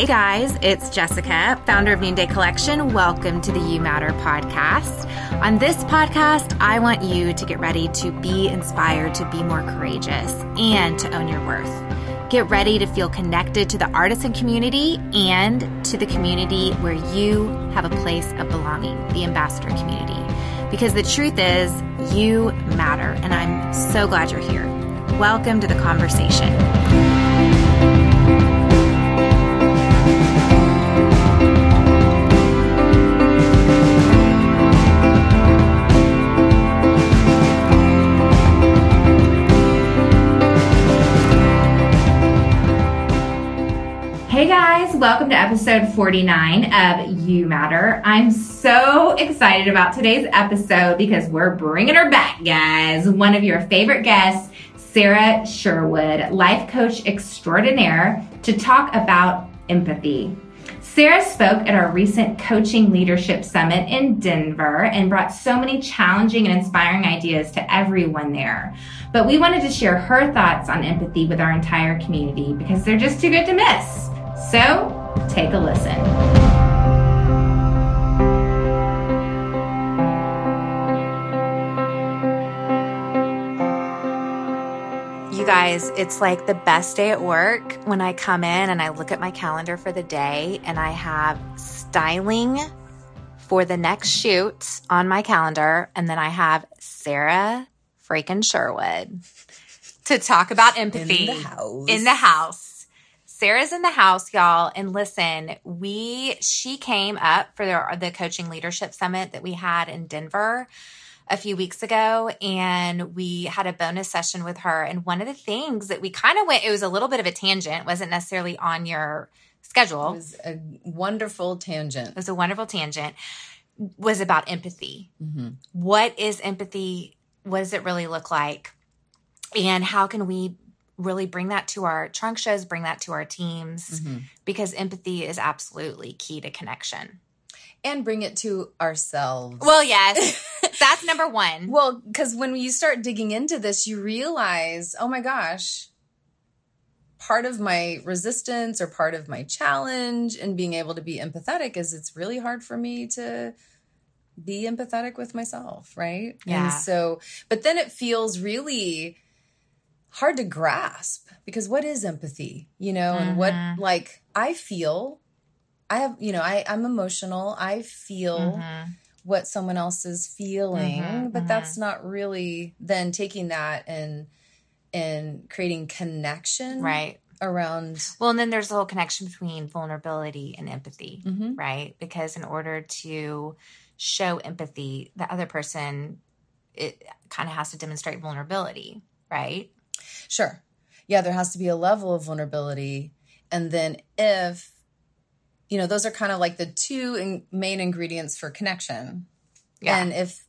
Hey guys, it's Jessica, founder of Noonday Collection. Welcome to the You Matter podcast. On this podcast, I want you to get ready to be inspired to be more courageous and to own your worth. Get ready to feel connected to the artisan community and to the community where you have a place of belonging, the ambassador community. Because the truth is, you matter, and I'm so glad you're here. Welcome to the conversation. Hey guys, welcome to episode 49 of You Matter. I'm so excited about today's episode because we're bringing her back, guys. One of your favorite guests, Sarah Sherwood, life coach extraordinaire, to talk about empathy. Sarah spoke at our recent Coaching Leadership Summit in Denver and brought so many challenging and inspiring ideas to everyone there. But we wanted to share her thoughts on empathy with our entire community because they're just too good to miss. So, take a listen. You guys, it's like the best day at work when I come in and I look at my calendar for the day and I have styling for the next shoot on my calendar, and then I have Sarah freaking Sherwood to talk about empathy in the house. Sarah's in the house, y'all. And listen, she came up for the Coaching Leadership Summit that we had in Denver a few weeks ago, and we had a bonus session with her. And one of the things that we kind of it was a little bit of a tangent, wasn't necessarily on your schedule. It was a wonderful tangent. Was about empathy. Mm-hmm. What is empathy? What does it really look like? And how can we really bring that to our trunk shows, bring that to our teams, because empathy is absolutely key to connection. And bring it to ourselves. Well, yes, that's number one. Well, because when you start digging into this, you realize, oh my gosh, part of my resistance or part of my challenge in being able to be empathetic is it's really hard for me to be empathetic with myself, right? Yeah. And so, but then it feels really hard to grasp because what is empathy, and what, like, I'm emotional. I feel what someone else is feeling, but that's not really then taking that and creating connection. Right. Around. Well, and then there's the whole connection between vulnerability and empathy, right? Because in order to show empathy, the other person, it kind of has to demonstrate vulnerability, right? Sure. Yeah, there has to be a level of vulnerability. And then if, those are kind of like the two main ingredients for connection. Yeah. And if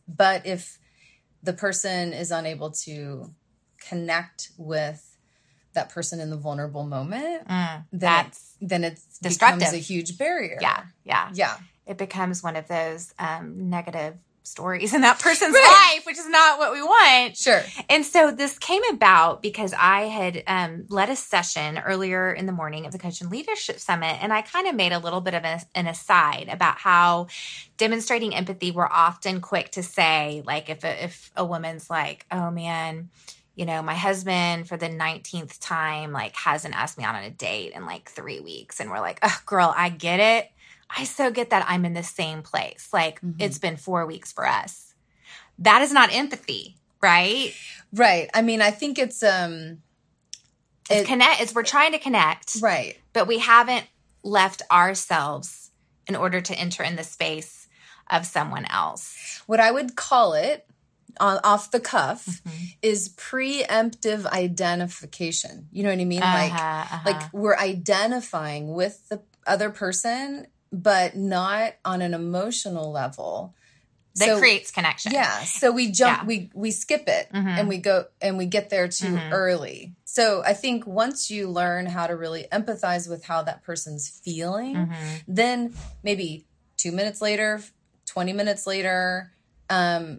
the person is unable to connect with that person in the vulnerable moment, then it becomes a huge barrier. Yeah. It becomes one of those negative stories in that person's life, which is not what we want. Sure. And so this came about because I had led a session earlier in the morning of the Coaching Leadership Summit, and I kind of made a little bit of an aside about how demonstrating empathy, we're often quick to say, like, if a woman's like, oh man, my husband for the 19th time, like, hasn't asked me out on a date in like 3 weeks. And we're like, oh, girl, I get it. I so get that I'm in the same place. Like, it's been 4 weeks for us. That is not empathy, right? Right. I mean, I think it's we're trying to connect. Right. But we haven't left ourselves in order to enter in the space of someone else. What I would call it, off the cuff, is preemptive identification. You know what I mean? Like we're identifying with the other person, but not on an emotional level. That creates connection. Yeah. So we jump, we skip it and we go and we get there too early. So I think once you learn how to really empathize with how that person's feeling, then maybe 2 minutes later, 20 minutes later, then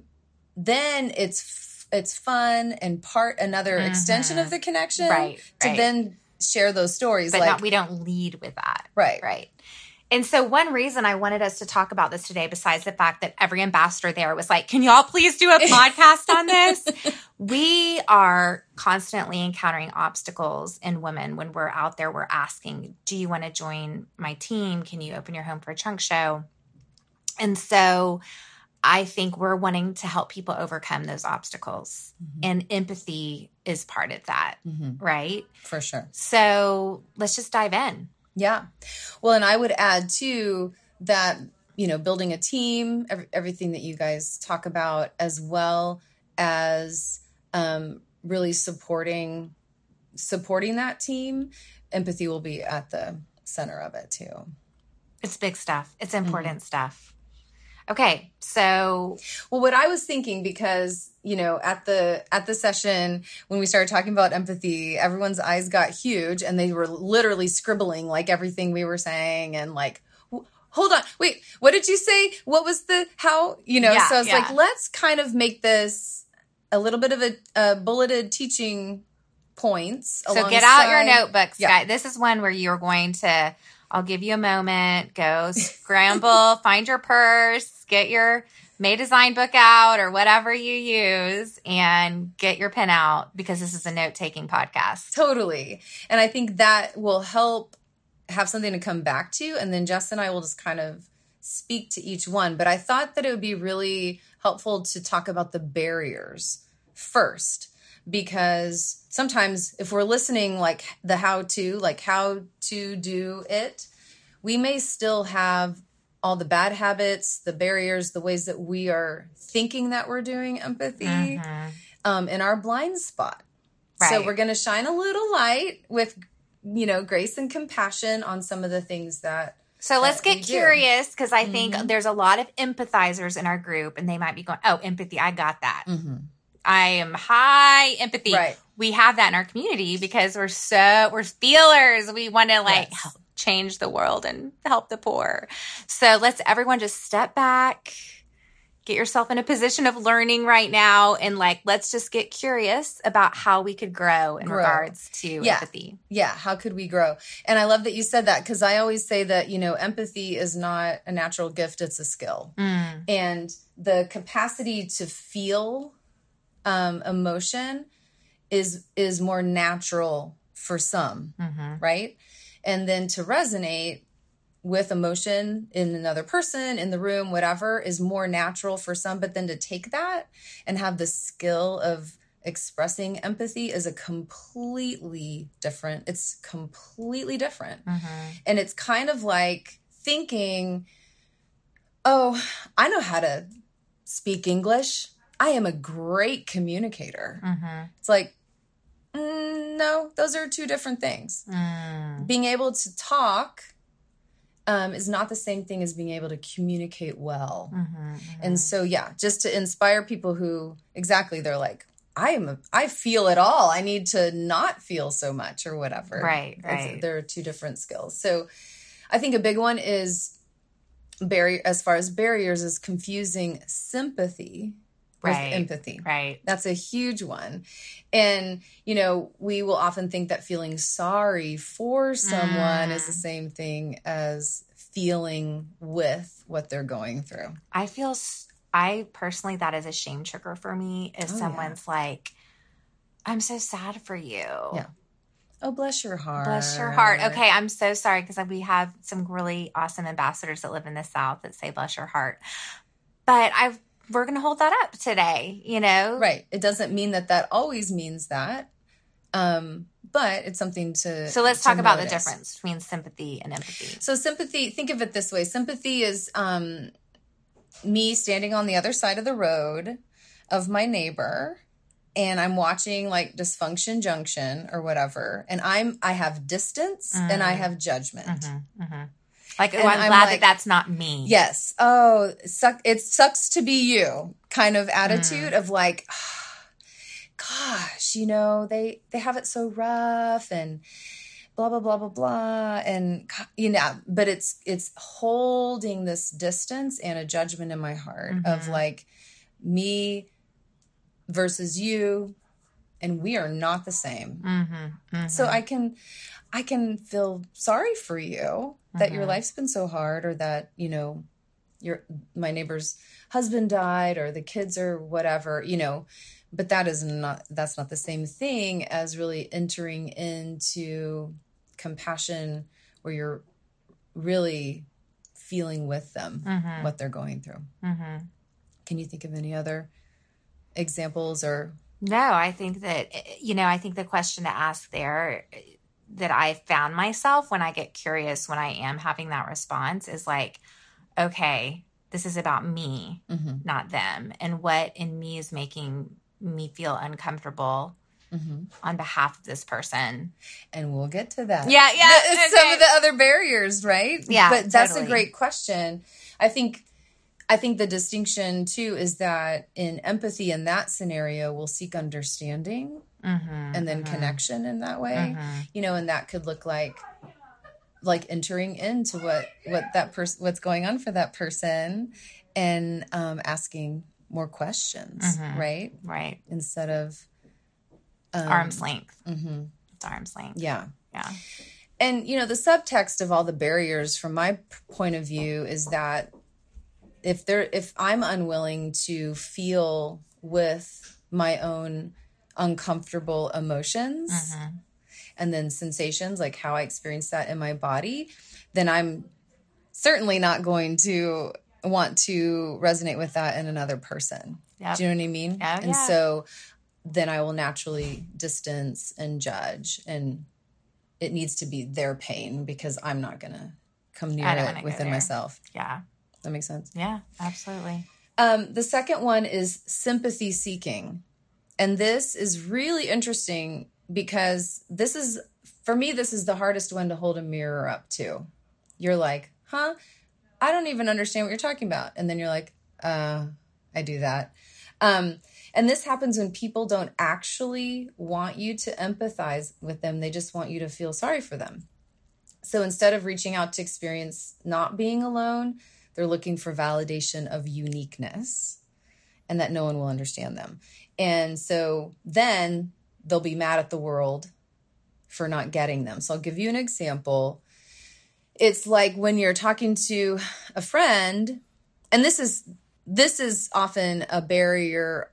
it's fun and another extension of the connection right. Then share those stories. But we don't lead with that. Right. Right. And so one reason I wanted us to talk about this today, besides the fact that every ambassador there was like, can y'all please do a podcast on this? We are constantly encountering obstacles in women when we're out there. We're asking, do you want to join my team? Can you open your home for a chunk show? And so I think we're wanting to help people overcome those obstacles. Mm-hmm. And empathy is part of that, right? For sure. So let's just dive in. Yeah. Well, and I would add too that, building a team, everything that you guys talk about, as well as really supporting that team, empathy will be at the center of it too. It's big stuff. It's important stuff. Okay. So, well, what I was thinking, because, at the session, when we started talking about empathy, everyone's eyes got huge and they were literally scribbling like everything we were saying and like, hold on, wait, what did you say? What was how, so I was like, let's kind of make this a little bit of a bulleted teaching points. So get out your notebooks, guys. This is one where you're going to, I'll give you a moment, go scramble, find your purse, get your May Design book out or whatever you use and get your pen out, because this is a note-taking podcast. Totally. And I think that will help have something to come back to. And then Jess and I will just kind of speak to each one. But I thought that it would be really helpful to talk about the barriers first, because sometimes if we're listening, like the how to do it, we may still have all the bad habits, the barriers, the ways that we are thinking that we're doing empathy in our blind spot. Right. So we're going to shine a little light with, grace and compassion on some of the things that. So let's get curious, because I think there's a lot of empathizers in our group, and they might be going, oh, empathy, I got that. Mm-hmm. I am high empathy. Right. We have that in our community because we're feelers. We want to help change the world and help the poor. So let's everyone just step back, get yourself in a position of learning right now. And let's just get curious about how we could grow in regards to empathy. Yeah. How could we grow? And I love that you said that, because I always say that, empathy is not a natural gift. It's a skill. And the capacity to feel emotion is more natural for some, right? And then to resonate with emotion in another person, in the room, whatever, is more natural for some. But then to take that and have the skill of expressing empathy is completely different. And it's kind of like thinking, oh, I know how to speak English. I am a great communicator. It's like, no, those are two different things. Being able to talk is not the same thing as being able to communicate well. And so, just to inspire people who, they're like, I feel it all. I need to not feel so much or whatever. Right. There are two different skills. So I think a big one is as far as barriers, is confusing sympathy with empathy. Right. That's a huge one. And, we will often think that feeling sorry for someone is the same thing as feeling with what they're going through. I personally, that is a shame trigger for me if someone's like, I'm so sad for you. Yeah. Oh, bless your heart. Bless your heart. Okay, I'm so sorry, because we have some really awesome ambassadors that live in the South that say bless your heart. But we're going to hold that up today, Right. It doesn't mean that always means that. But it's something to. So let's talk about the difference between sympathy and empathy. So sympathy, think of it this way. Sympathy is me standing on the other side of the road of my neighbor, and I'm watching Dysfunction Junction or whatever. And I have distance and I have judgment. I'm glad that that's not me. Yes. Oh, it sucks to be you kind of attitude of gosh, they have it so rough and blah, blah, blah, blah, blah. And, but it's holding this distance and a judgment in my heart of me versus you, and we are not the same. So I can feel sorry for you that your life's been so hard, or that, you know, my neighbor's husband died, or the kids, or whatever, you know, but that's not the same thing as really entering into compassion, where you're really feeling with them what they're going through. Can you think of any other examples? Or no, I think that, you know, I think the question to ask there that I found myself when I get curious, when I am having that response, is like, okay, this is about me, not them. And what in me is making me feel uncomfortable on behalf of this person. And we'll get to that. Yeah. Okay. Some of the other barriers, right? Yeah. But that's a great question. I think the distinction too is that in empathy, in that scenario, we'll seek understanding and then connection in that way, you know, and that could look like entering into what that person, what's going on for that person, and asking more questions, right? Right. Instead of arm's length. It's arm's length. Yeah. Yeah. And, you know, the subtext of all the barriers from my point of view is that if I'm unwilling to feel with my own uncomfortable emotions and then sensations, like how I experience that in my body, then I'm certainly not going to want to resonate with that in another person. Yep. Do you know what I mean? Oh, and so then I will naturally distance and judge, and it needs to be their pain because I'm not going to come near it within myself. Yeah. That makes sense? Yeah, absolutely. The second one is sympathy seeking. And this is really interesting because for me, this is the hardest one to hold a mirror up to. You're like, I don't even understand what you're talking about. And then you're like, I do that. And this happens when people don't actually want you to empathize with them. They just want you to feel sorry for them. So instead of reaching out to experience not being alone, they're looking for validation of uniqueness and that no one will understand them. And so then they'll be mad at the world for not getting them. So I'll give you an example. It's like when you're talking to a friend, and this is often a barrier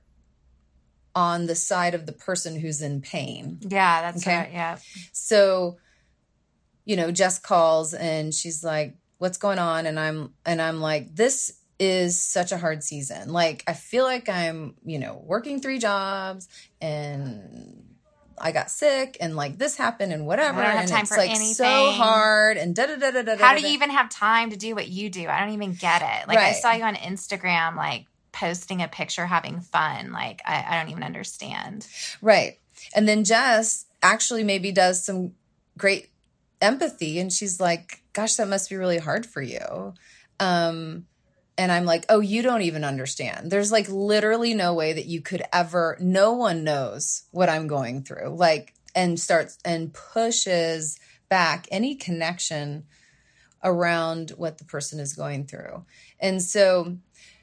on the side of the person who's in pain. Yeah, that's right. Yeah. So, you know, Jess calls and she's like, "What's going on?" And I'm like, "This is such a hard season. Like, I feel like I'm, you know, working 3 jobs and I got sick and like this happened and whatever. I don't have and time it's for like anything. So hard and da da da da da. How do you even have time to do what you do? I don't even get it. Like, right. I saw you on Instagram, like posting a picture having fun. Like, I don't even understand. Right. And then Jess actually maybe does some great empathy and she's like, "Gosh, that must be really hard for you." And I'm like, "Oh, you don't even understand. There's like literally no way that you could ever, no one knows what I'm going through." Like, and starts and pushes back any connection around what the person is going through. And so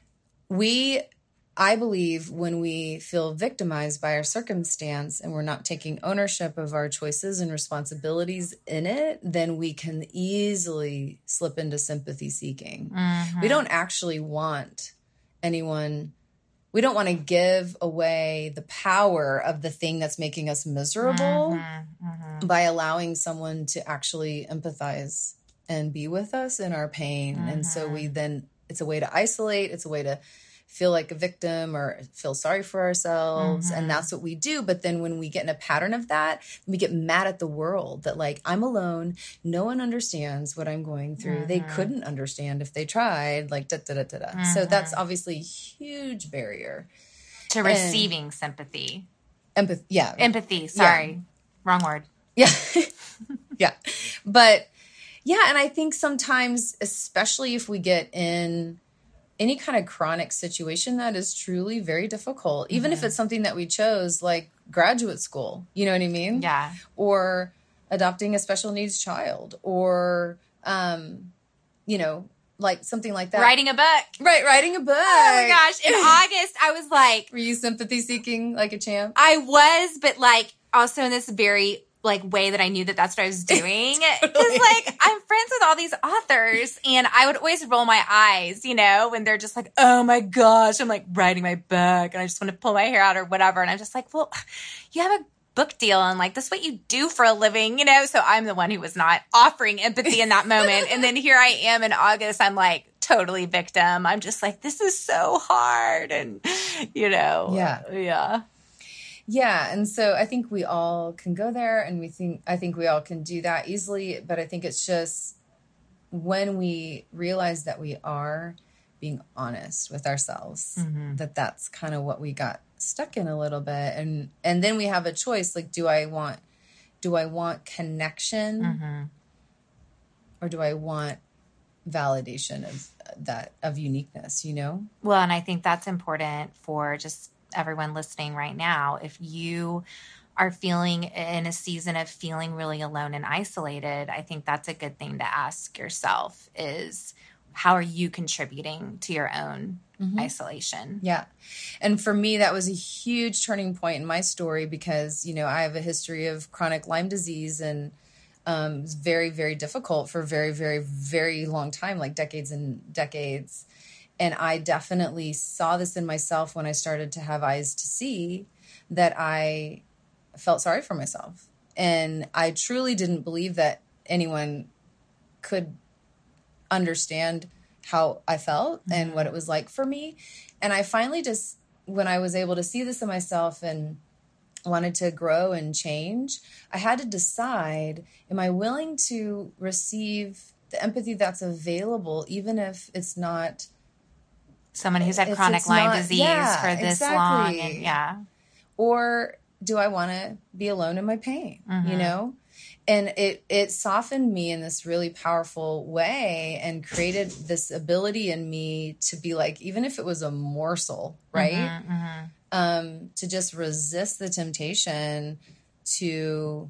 I believe when we feel victimized by our circumstance and we're not taking ownership of our choices and responsibilities in it, then we can easily slip into sympathy seeking. We don't actually want anyone, we don't want to give away the power of the thing that's making us miserable by allowing someone to actually empathize and be with us in our pain. And so it's a way to isolate, it's a way to feel like a victim or feel sorry for ourselves. And that's what we do. But then when we get in a pattern of that, we get mad at the world that like, I'm alone. No one understands what I'm going through. They couldn't understand if they tried, like da, da, da, da, da. So that's obviously a huge barrier. To receiving sympathy. Empathy. Yeah. Empathy. Sorry. Yeah. Wrong word. Yeah. Yeah. But yeah. And I think sometimes, especially if we get in any kind of chronic situation that is truly very difficult, even if it's something that we chose, like graduate school, you know what I mean? Yeah. Or adopting a special needs child or, you know, like something like that. Writing a book. Right, writing a book. Oh my gosh. In August, I was like... Were you sympathy seeking like a champ? I was, but like also in this very like way that I knew that that's what I was doing. Because like I'm friends with all these authors and I would always roll my eyes, you know, when they're just like, oh my gosh, I'm like writing my book and I just want to pull my hair out or whatever. And I'm just like, well, you have a book deal and like that's what you do for a living, you know? So I'm the one who was not offering empathy in that moment. And then here I am in August, I'm like totally victim. I'm just like, this is so hard. And, you know. Yeah. Yeah. And so I think we all can go there and I think we all can do that easily. But I think it's just when we realize that we are being honest with ourselves, that's kind of what we got stuck in a little bit. And then we have a choice. Like, do I want connection or do I want validation of uniqueness, you know? Well, and I think that's important for just everyone listening right now. If you are feeling in a season of feeling really alone and isolated, I think that's a good thing to ask yourself is how are you contributing to your own isolation? Yeah. And for me, that was a huge turning point in my story because, you know, I have a history of chronic Lyme disease and it's very, very difficult for a very, very, very long time, like decades and decades. And I definitely saw this in myself when I started to have eyes to see that I felt sorry for myself. And I truly didn't believe that anyone could understand how I felt and what it was like for me. And I finally just, when I was able to see this in myself and wanted to grow and change, I had to decide, am I willing to receive the empathy that's available, even if it's not someone who's had chronic Lyme disease for this long. And or do I want to be alone in my pain, you know? And it softened me in this really powerful way and created this ability in me to be like, even if it was a morsel, right? To just resist the temptation to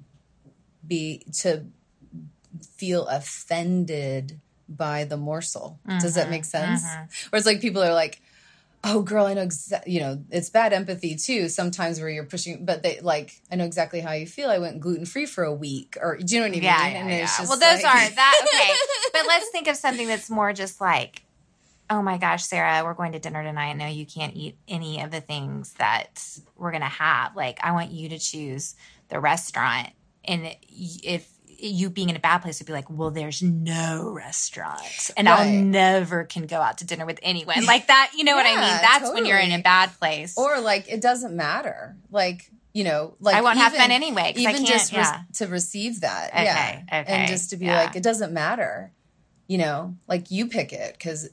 feel offended by the morsel. Does that make sense? Or it's like people are like, oh girl, I know you know, it's bad empathy too. Sometimes where you're pushing, but they like, I know exactly how you feel. I went gluten-free for a week or do you know what I mean? And it's just well, those aren't that. Okay. But let's think of something that's more just like, oh my gosh, Sarah, we're going to dinner tonight. No, you can't eat any of the things that we're going to have. Like, I want you to choose the restaurant. And if you being in a bad place would be like, well, there's no restaurant and I'll never can go out to dinner with anyone like that. You know what I mean? That's when you're in a bad place. Or like, it doesn't matter. Like, you know, like I won't have fun anyway. Even just to receive that. Okay. And just to be like, it doesn't matter, you know, like you pick it because,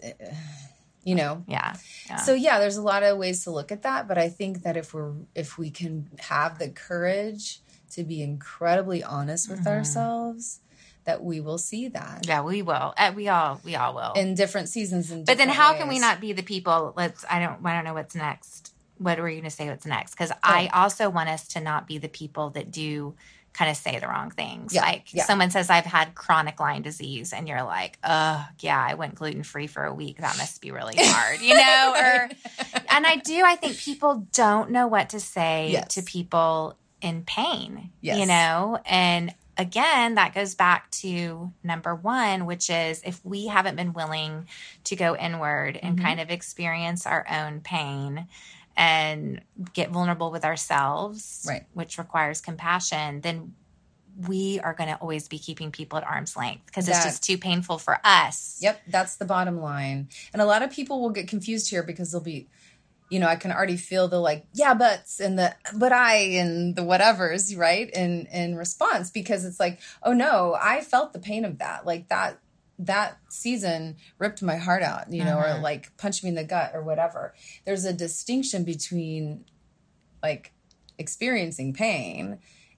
you know. So there's a lot of ways to look at that. But I think that if we can have the courage to be incredibly honest with ourselves, that we will see that. Yeah, we will. We all will. In different seasons and But then how can we not be the people, I don't know what's next. What were you going to say what's next? Because I also want us to not be the people that do kind of say the wrong things. Someone says, I've had chronic Lyme disease. And you're like, I went gluten-free for a week. That must be really hard, you know? And I think people don't know what to say to people in pain, you know? And again, that goes back to number one, which is if we haven't been willing to go inward and kind of experience our own pain and get vulnerable with ourselves, which requires compassion, then we are going to always be keeping people at arm's length because it's just too painful for us. Yep. That's the bottom line. And a lot of people will get confused here because they'll be, you know, I can already feel the like, yeah, buts and the, but I, and the whatevers, right? In response, because it's like, oh no, I felt the pain of that. Like that season ripped my heart out, you know, or like punched me in the gut or whatever. There's a distinction between like experiencing pain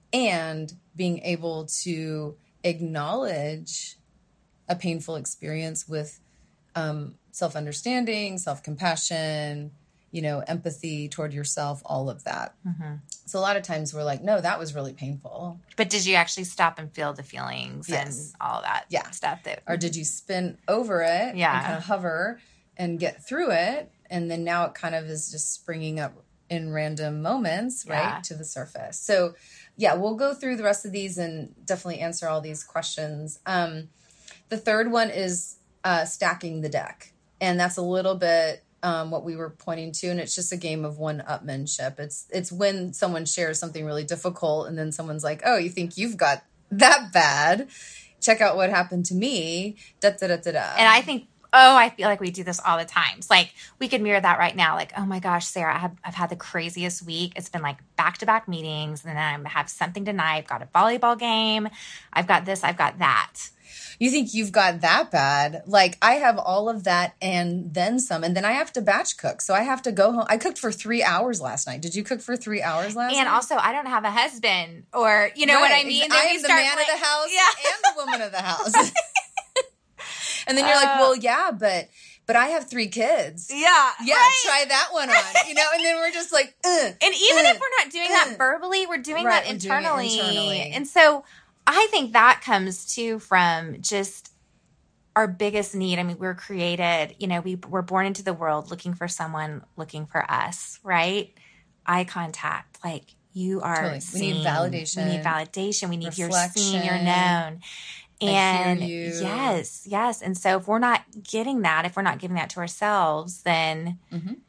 and being able to acknowledge a painful experience with self-understanding, self-compassion, empathy toward yourself, all of that. So a lot of times we're like, no, that was really painful. But did you actually stop and feel the feelings and all that stuff? Or did you spin over it and kind of hover and get through it? And then now it kind of is just springing up in random moments, right, to the surface. So, we'll go through the rest of these and definitely answer all these questions. The third one is stacking the deck. And that's a little bit what we were pointing to. And it's just a game of one-upmanship. It's when someone shares something really difficult and then someone's like, oh, you think you've got that bad? Check out what happened to me. Da-da-da-da-da. And I think, I feel like we do this all the time. It's like we could mirror that right now. Like, oh my gosh, Sarah, I've had the craziest week. It's been like back-to-back meetings. And then I have something tonight. I've got a volleyball game. I've got this. I've got that. You think you've got that bad? Like, I have all of that and then some. And then I have to batch cook. So I have to go home. I cooked for 3 hours last night. Did you cook for 3 hours last night? And also, I don't have a husband or, you know what I mean? I am the man of the house and the woman of the house. And then you're like, well, yeah, but I have 3 kids. Yeah. Right. Try that one on, and then we're just like, And even if we're not doing that verbally, we're doing that internally. And so I think that comes too from just our biggest need. I mean, we're created, we're born into the world looking for someone looking for us, right? Eye contact, like you are seen. We need validation. We need you're seen, you're known. And yes. And so if we're not getting that, if we're not giving that to ourselves, then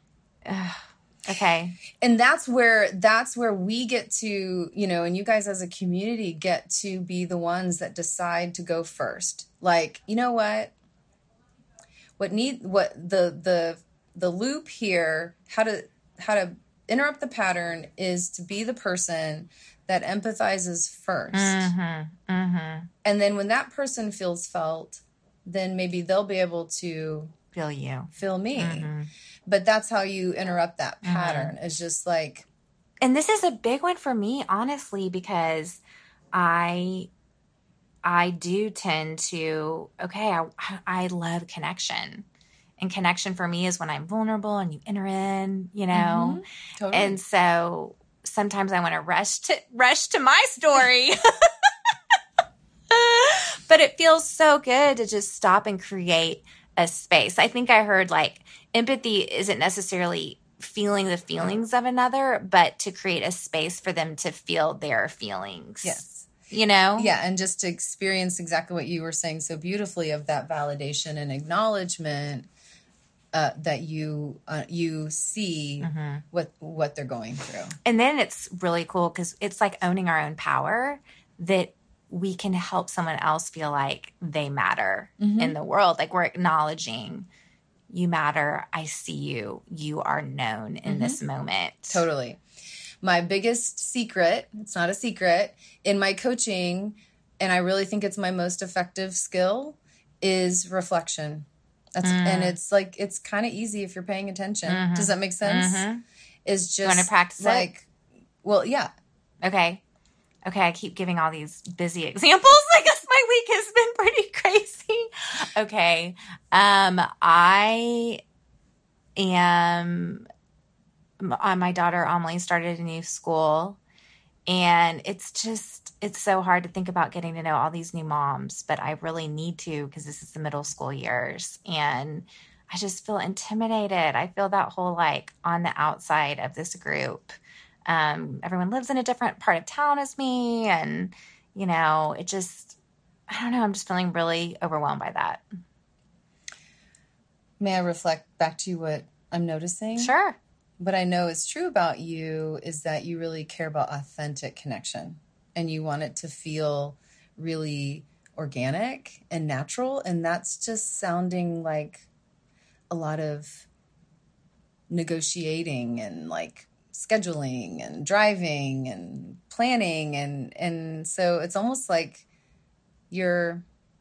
okay. And that's where we get to, and you guys as a community get to be the ones that decide to go first. Like, you know what? The loop here, how to interrupt the pattern is to be the person that empathizes first. And then when that person feels felt, then maybe they'll be able to feel me. But that's how you interrupt that pattern. It's just like, and this is a big one for me, honestly, because I do tend to, I love connection. And connection for me is when I'm vulnerable and you enter in, Totally. And so sometimes I want to rush to my story. But it feels so good to just stop and create a space. I think I heard like empathy isn't necessarily feeling the feelings of another, but to create a space for them to feel their feelings. Yes. Yeah. And just to experience exactly what you were saying so beautifully of that validation and acknowledgement that you see what they're going through. And then it's really cool because it's like owning our own power, that we can help someone else feel like they matter in the world. Like we're acknowledging, you matter. I see you. You are known in this moment. Totally. My biggest secret, it's not a secret, in my coaching, and I really think it's my most effective skill, is reflection. And it's like, it's kind of easy if you're paying attention. Does that make sense? Is just, you want to practice it? Well, yeah. Okay, I keep giving all these busy examples. I guess my week has been pretty crazy. Okay. I am, my daughter Amelie started a new school, and it's so hard to think about getting to know all these new moms, but I really need to, because this is the middle school years, and I just feel intimidated. I feel that whole like on the outside of this group. Everyone lives in a different part of town as me. And, it just, I don't know. I'm just feeling really overwhelmed by that. May I reflect back to you what I'm noticing? Sure. What I know is true about you is that you really care about authentic connection, and you want it to feel really organic and natural. And that's just sounding like a lot of negotiating and like scheduling and driving and planning. And so it's almost like you're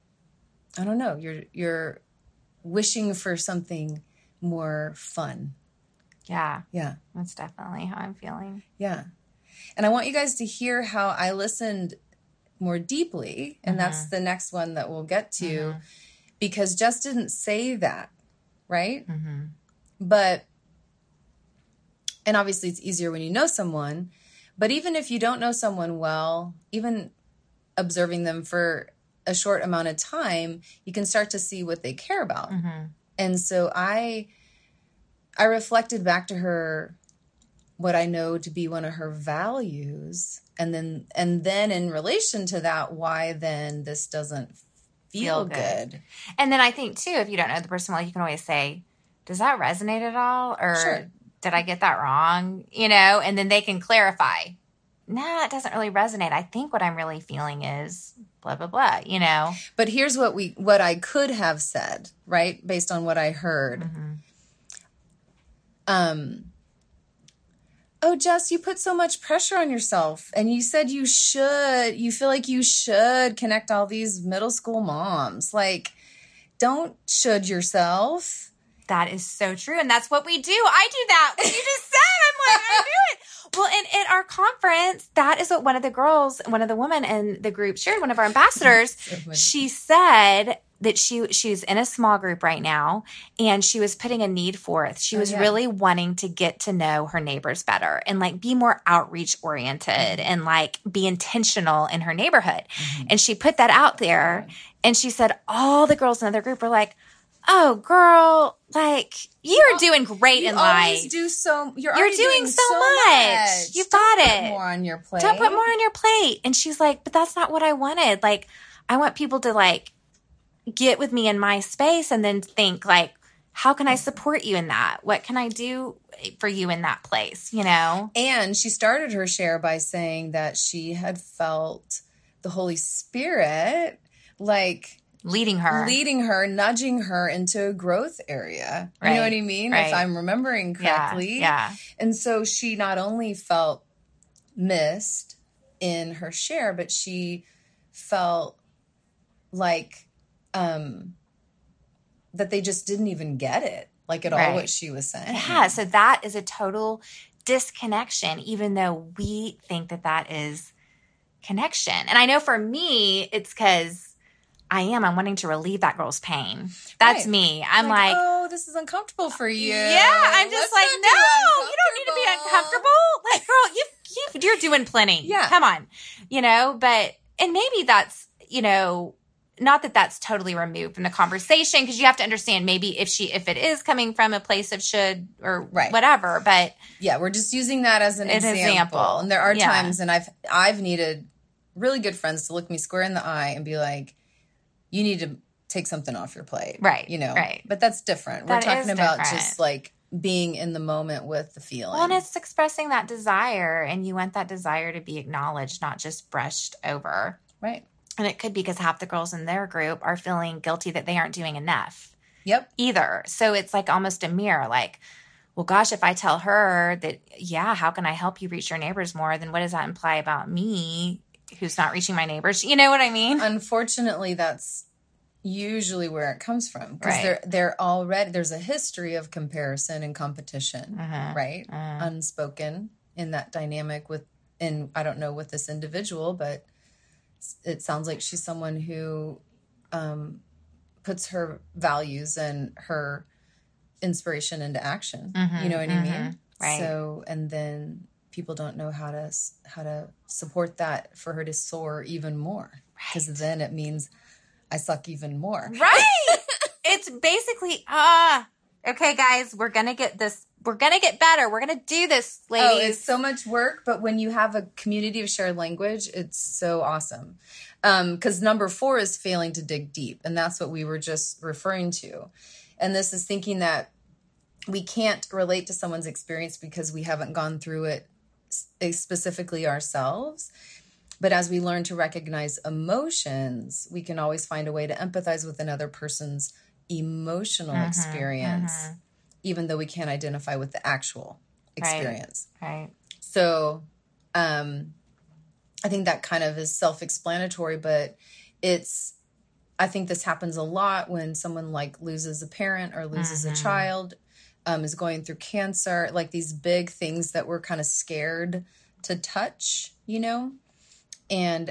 wishing for something more fun. Yeah. Yeah. That's definitely how I'm feeling. Yeah. And I want you guys to hear how I listened more deeply. And that's the next one that we'll get to, because Jess didn't say that, right? But And obviously it's easier when you know someone. But even if you don't know someone well, even observing them for a short amount of time, you can start to see what they care about. Mm-hmm. And so I reflected back to her what I know to be one of her values. And then in relation to that, why then this doesn't feel good. And then I think too, if you don't know the person well, you can always say, does that resonate at all? Or sure. Did I get that wrong? You know, and then they can clarify. Nah, it doesn't really resonate. I think what I'm really feeling is blah, blah, blah, you know. But here's what I could have said, right? Based on what I heard. Mm-hmm. Oh, Jess, you put so much pressure on yourself. And you said you feel like you should connect all these middle school moms. Like, don't should yourself. That is so true. And that's what we do. I do that. What you just said, I'm like, I do it. Well, and at our conference, that is what one of the women in the group shared, one of our ambassadors. She said that she's in a small group right now, and she was putting a need forth. She was really wanting to get to know her neighbors better and like be more outreach oriented and like be intentional in her neighborhood. Mm-hmm. And she put that out there, and she said all the girls in the group were like, oh, girl, like, you're doing great in life. You're doing so much. You've got it. Don't put more on your plate. Don't put more on your plate. And she's like, but that's not what I wanted. Like, I want people to, like, get with me in my space and then think, like, how can I support you in that? What can I do for you in that place, you know? And she started her share by saying that she had felt the Holy Spirit, like, leading her, nudging her into a growth area. Right. You know what I mean? Right. If I'm remembering correctly. Yeah. And so she not only felt missed in her share, but she felt like that they just didn't even get it, like at all what she was saying. Yeah. So that is a total disconnection, even though we think that is connection. And I know for me, it's because I'm wanting to relieve that girl's pain. That's me. I'm like, oh, this is uncomfortable for you. Yeah, I'm just like, no, you don't need to be uncomfortable. Like, girl, you're doing plenty. Yeah. Come on. You know, and maybe that's, you know, not that that's totally removed from the conversation, because you have to understand maybe if it is coming from a place of should or whatever, but. Yeah, we're just using that as an example. And there are times, and I've needed really good friends to look me square in the eye and be like, you need to take something off your plate. Right. You know? Right. But that's different. We're talking about just like being in the moment with the feeling. Well, and it's expressing that desire, and you want that desire to be acknowledged, not just brushed over. Right. And it could be because half the girls in their group are feeling guilty that they aren't doing enough. Yep. Either. So it's like almost a mirror, like, well, gosh, if I tell her that, how can I help you reach your neighbors more, then what does that imply about me who's not reaching my neighbors? You know what I mean? Unfortunately, that's usually where it comes from, because they're already, there's a history of comparison and competition, right? Unspoken in that dynamic and I don't know with this individual, but it sounds like she's someone who puts her values and her inspiration into action. You know what I mean? Right. So, and then people don't know how to support that for her to soar even more, because then it means I suck even more. Right. It's basically, okay, guys, we're going to get this. We're going to get better. We're going to do this, ladies. Oh, it's so much work. But when you have a community of shared language, it's so awesome. Because number 4 is failing to dig deep. And that's what we were just referring to. And this is thinking that we can't relate to someone's experience because we haven't gone through it specifically ourselves. But as we learn to recognize emotions, we can always find a way to empathize with another person's emotional experience, even though we can't identify with the actual experience. Right. So I think that kind of is self-explanatory, but I think this happens a lot when someone like loses a parent or loses a child, is going through cancer, like these big things that we're kind of scared to touch, you know? And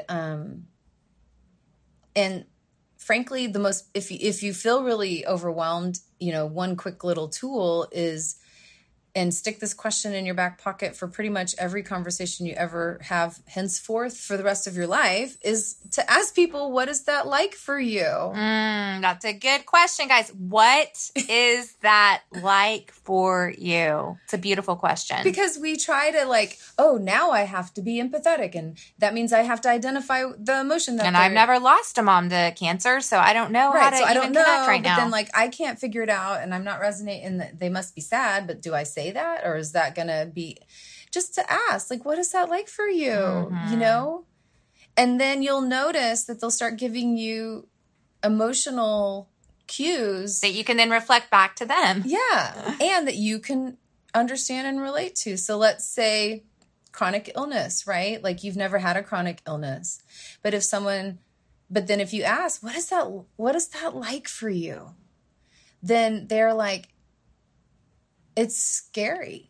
frankly, if you feel really overwhelmed, you know, one quick little tool is and stick this question in your back pocket for pretty much every conversation you ever have henceforth for the rest of your life, is to ask people, what is that like for you? That's a good question, guys. What is that like for you? It's a beautiful question. Because we try to like, oh, now I have to be empathetic, and that means I have to identify the emotion that. And I've never lost a mom to cancer, so I don't know how to even connect right now. But then like I can't figure it out, and I'm not resonating. They must be sad, but do I say that, or is that gonna be just to ask, like, what is that like for you? Mm-hmm. You know, and then you'll notice that they'll start giving you emotional cues that you can then reflect back to them. Yeah, and that you can understand and relate to. So let's say chronic illness, right? Like you've never had a chronic illness, but then if you ask, what is that like for you? Then they're like, it's scary.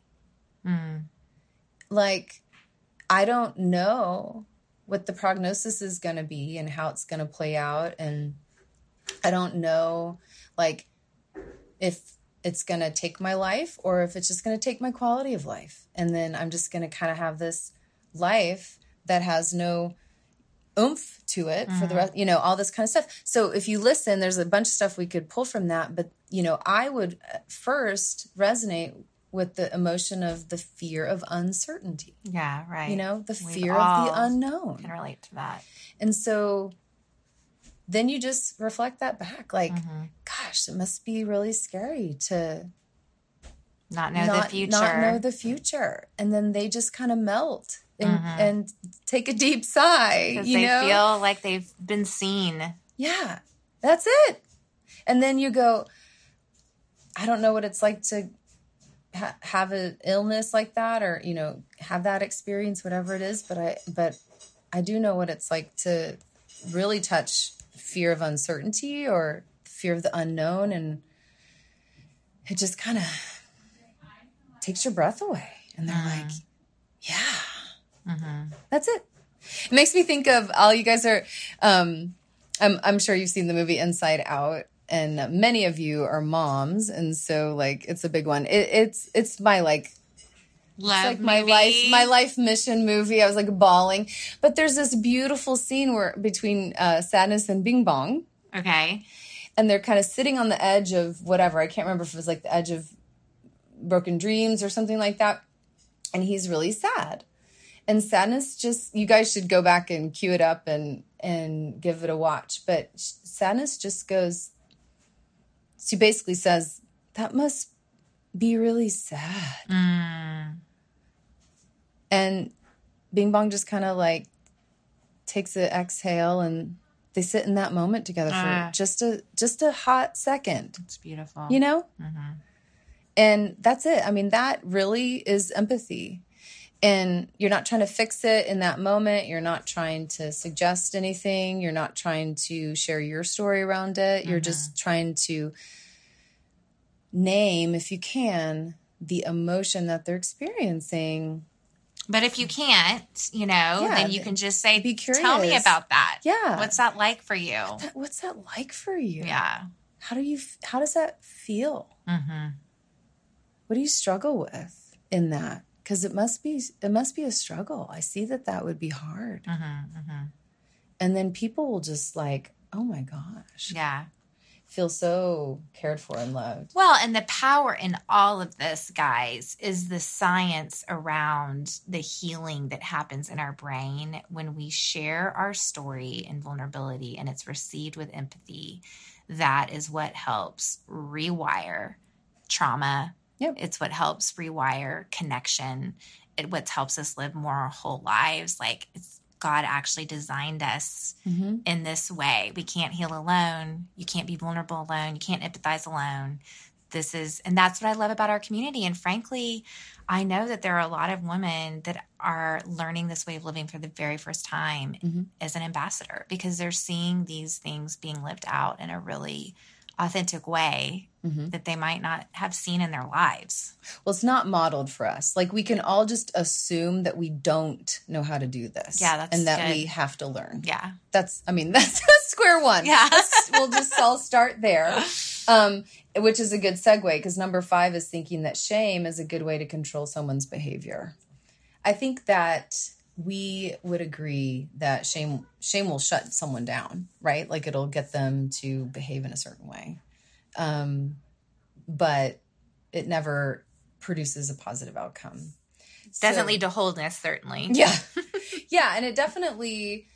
Like, I don't know what the prognosis is going to be and how it's going to play out. And I don't know, like, if it's going to take my life or if it's just going to take my quality of life. And then I'm just going to kind of have this life that has no oomph to it for the rest, all this kind of stuff. So if you listen, there's a bunch of stuff we could pull from that. But, I would first resonate with the emotion of the fear of uncertainty. Yeah, right. The fear of the unknown. Can relate to that. And so then you just reflect that back. Like, gosh, it must be really scary to not know the future. Not know the future. And then they just kind of melt and take a deep sigh. Because they feel like they've been seen. Yeah, that's it. And then you go, I don't know what it's like to have an illness like that, or, have that experience, whatever it is. But I do know what it's like to really touch fear of uncertainty or fear of the unknown. And it just kind of takes your breath away. And they're like, yeah, that's it. It makes me think of all you guys are, I'm sure you've seen the movie Inside Out. And many of you are moms, and so like it's a big one. It's my like love my life mission movie. I was like bawling, but there's this beautiful scene between Sadness and Bing Bong. Okay, and they're kind of sitting on the edge of whatever. I can't remember if it was like the edge of broken dreams or something like that. And he's really sad. And Sadness you guys should go back and cue it up and give it a watch. But Sadness just goes. She basically says, that must be really sad. And Bing Bong just kind of like takes an exhale, and they sit in that moment together for just a hot second. It's beautiful. And that's it. I mean, that really is empathy. And you're not trying to fix it in that moment. You're not trying to suggest anything. You're not trying to share your story around it. You're just trying to name, if you can, the emotion that they're experiencing. But if you can't, then you can just say, be curious. Tell me about that. Yeah. What's that like for you? What's that like for you? Yeah. How does that feel? What do you struggle with in that? Because it must be a struggle. I see that would be hard. And then people will just like, oh my gosh. Yeah. Feel so cared for and loved. Well, and the power in all of this, guys, is the science around the healing that happens in our brain when we share our story and vulnerability and it's received with empathy. That is what helps rewire trauma. Yep. It's what helps rewire connection. What helps us live more whole lives. Like God actually designed us in this way. We can't heal alone. You can't be vulnerable alone. You can't empathize alone. And that's what I love about our community. And frankly, I know that there are a lot of women that are learning this way of living for the very first time as an ambassador, because they're seeing these things being lived out in a really authentic way that they might not have seen in their lives. Well, it's not modeled for us. Like we can all just assume that we don't know how to do this. Yeah, that's and that good. we have to learn. Yeah. That's square one. Yeah. We'll just all start there. Which is a good segue because number 5 is thinking that shame is a good way to control someone's behavior. I think that we would agree that shame will shut someone down, right? Like it'll get them to behave in a certain way. But it never produces a positive outcome. Doesn't lead to wholeness, certainly. Yeah. Yeah. And it definitely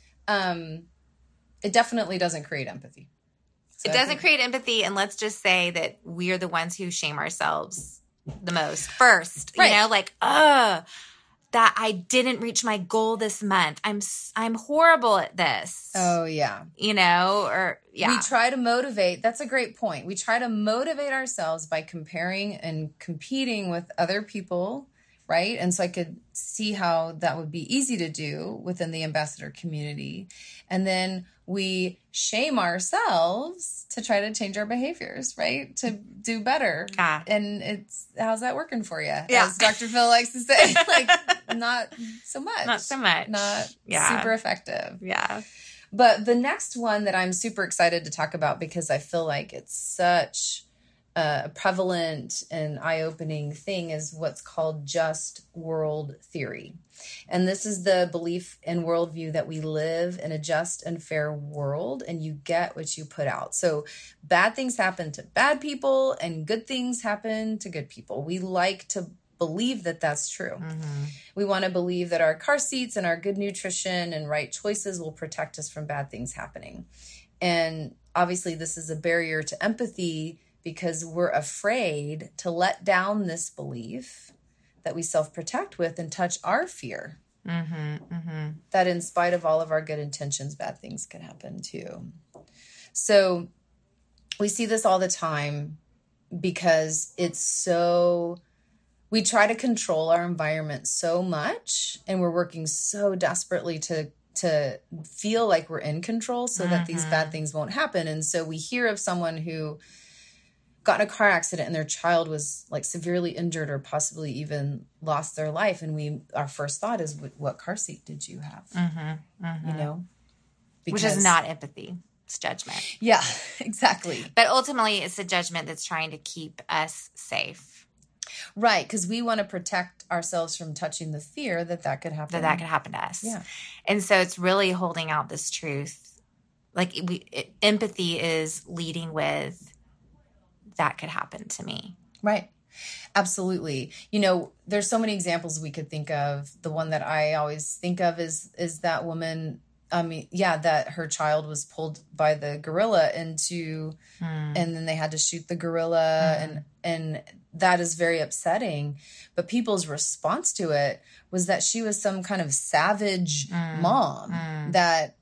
doesn't create empathy. So it doesn't create empathy. And let's just say that we are the ones who shame ourselves the most first, right. You know, like, that I didn't reach my goal this month. I'm horrible at this. Oh, yeah. You know, or yeah. We try to motivate. That's a great point. We try to motivate ourselves by comparing and competing with other people, right? And so I could see how that would be easy to do within the ambassador community. And then we shame ourselves to try to change our behaviors, right? To do better. Yeah. And how's that working for you? Yeah. As Dr. Phil likes to say, like, not so much. Not so much. Not super effective. Yeah. But the next one that I'm super excited to talk about because I feel like it's such a prevalent and eye-opening thing is what's called just world theory. And this is the belief and worldview that we live in a just and fair world and you get what you put out. So bad things happen to bad people and good things happen to good people. We like to believe that that's true. Mm-hmm. We want to believe that our car seats and our good nutrition and right choices will protect us from bad things happening. And obviously this is a barrier to empathy because we're afraid to let down this belief that we self-protect with and touch our fear. Mm-hmm, mm-hmm. That in spite of all of our good intentions, bad things could happen too. So we see this all the time because we try to control our environment so much and we're working so desperately to feel like we're in control so that these bad things won't happen. And so we hear of someone who got in a car accident and their child was like severely injured or possibly even lost their life. And our first thought is, what car seat did you have? Mm-hmm, mm-hmm. You know? Which is not empathy. It's judgment. Yeah, exactly. But ultimately it's a judgment that's trying to keep us safe. Right. Because we want to protect ourselves from touching the fear that could happen. That could happen to us. Yeah. And so it's really holding out this truth. Like empathy is leading with, that could happen to me. Right. Absolutely. You know, there's so many examples we could think of. The one that I always think of is that woman, that her child was pulled by the gorilla and then they had to shoot the gorilla and that is very upsetting. But people's response to it was that she was some kind of savage mom that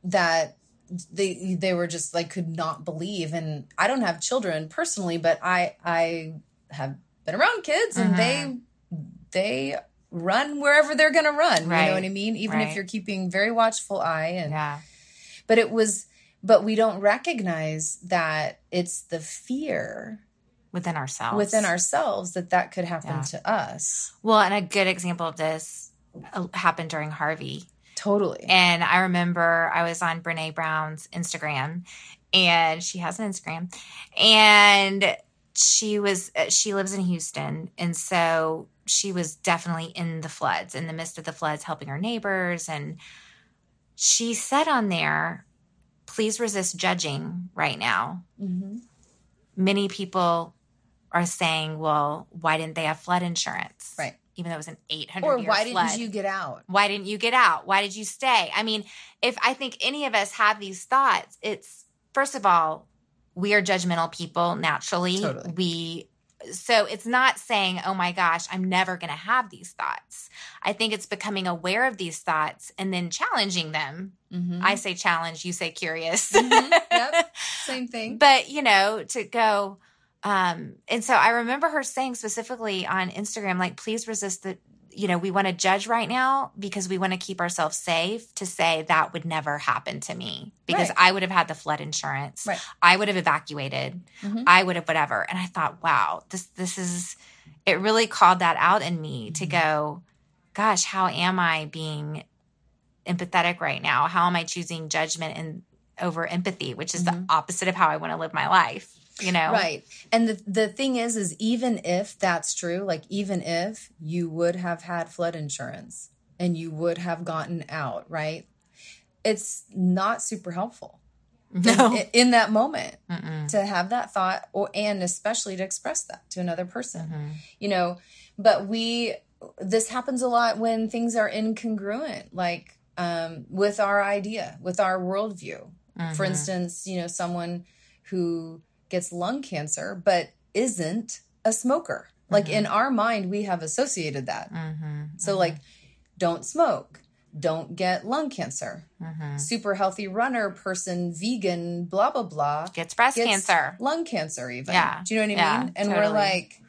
they were just like could not believe. And I don't have children personally, but I have been around kids and they run wherever they're going to run. Right. You know what I mean? Even if you're keeping very watchful eye but we don't recognize that it's the fear within ourselves that could happen to us. Well, and a good example of this happened during Harvey. Totally. And I remember I was on Brene Brown's Instagram and she has an Instagram and she lives in Houston. And so she was definitely in the midst of the floods, helping her neighbors. And she said on there, please resist judging right now. Mm-hmm. Many people are saying, well, why didn't they have flood insurance? Right. Even though it was an 800-year flood. Or why didn't you get out? Why didn't you get out? Why did you stay? I mean, if I think any of us have these thoughts, it's, first of all, we are judgmental people naturally. Totally. So it's not saying, oh my gosh, I'm never going to have these thoughts. I think it's becoming aware of these thoughts and then challenging them. Mm-hmm. I say challenge, you say curious. Mm-hmm. Yep, same thing. But, to go... and so I remember her saying specifically on Instagram, like, please resist we want to judge right now because we want to keep ourselves safe to say that would never happen to me because I would have had the flood insurance. Right. I would have evacuated. Mm-hmm. I would have whatever. And I thought, wow, this is, it really called that out in me to go, gosh, how am I being empathetic right now? How am I choosing judgment over empathy, which is the opposite of how I want to live my life? you know? Right. And the thing is even if that's true, like even if you would have had flood insurance and you would have gotten out, right? It's not super helpful in that moment to have that thought and especially to express that to another person, you know, but this happens a lot when things are incongruent, like with our idea, with our worldview. For instance, you know, someone who gets lung cancer but isn't a smoker. Like in our mind, we have associated that. So like, don't smoke, don't get lung cancer. Super healthy runner person, vegan, blah, blah, blah. Gets breast cancer. Lung cancer even. Yeah. Do you know what I mean? And totally. we're like,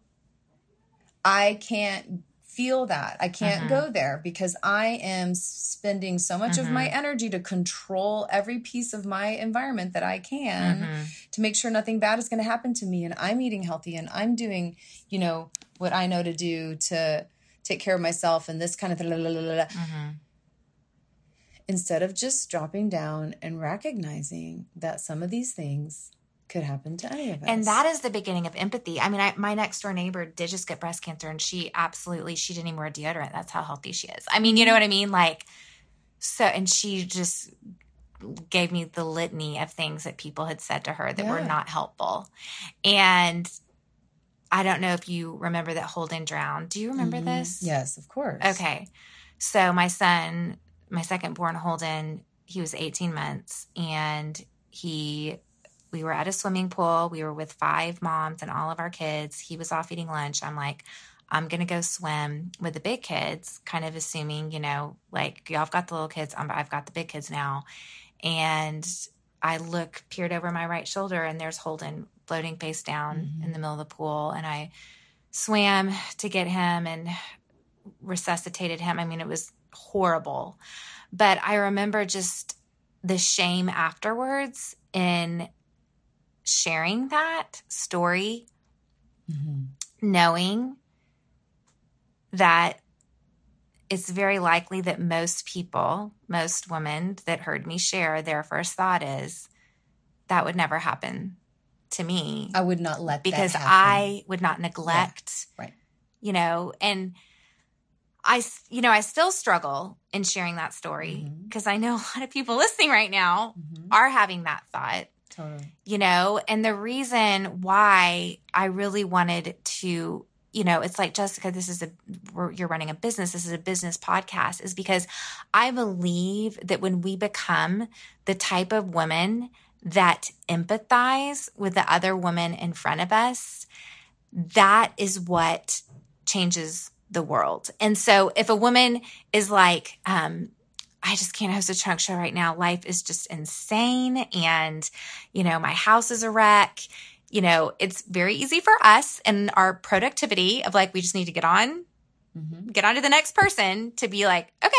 I can't feel that. I can't go there because I am spending so much of my energy to control every piece of my environment that I can to make sure nothing bad is going to happen to me. And I'm eating healthy and I'm doing, you know, what I know to do to take care of myself and this kind of thing. Instead of just dropping down and recognizing that some of these things could happen to any of us. And that is the beginning of empathy. I mean, my next door neighbor did just get breast cancer and she didn't even wear deodorant. That's how healthy she is. I mean, you know what I mean? Like, so, and she just gave me the litany of things that people had said to her that were not helpful. And I don't know if you remember that Holden drowned. Do you remember this? Yes, of course. Okay. So my son, my second born Holden, he was 18 months and we were at a swimming pool. We were with 5 moms and all of our kids. He was off eating lunch. I'm like, I'm going to go swim with the big kids, kind of assuming, you know, like y'all have got the little kids. I've got the big kids now. And I peered over my right shoulder and there's Holden floating face down in the middle of the pool. And I swam to get him and resuscitated him. I mean, it was horrible. But I remember just the shame afterwards in sharing that story, knowing that it's very likely that most women that heard me share, their first thought is, that would never happen to me. I would not let because that happen. I would not neglect, right. You know, and I still struggle in sharing that story because I know a lot of people listening right now are having that thought. Totally. You know, and the reason why I really wanted to, you know, it's like, Jessica, you're running a business. This is a business podcast, is because I believe that when we become the type of women that empathize with the other woman in front of us, that is what changes the world. And so if a woman is like, I just can't host a trunk show right now. Life is just insane. And, you know, my house is a wreck. You know, it's very easy for us and our productivity of like, we just need to get on to the next person to be like, okay.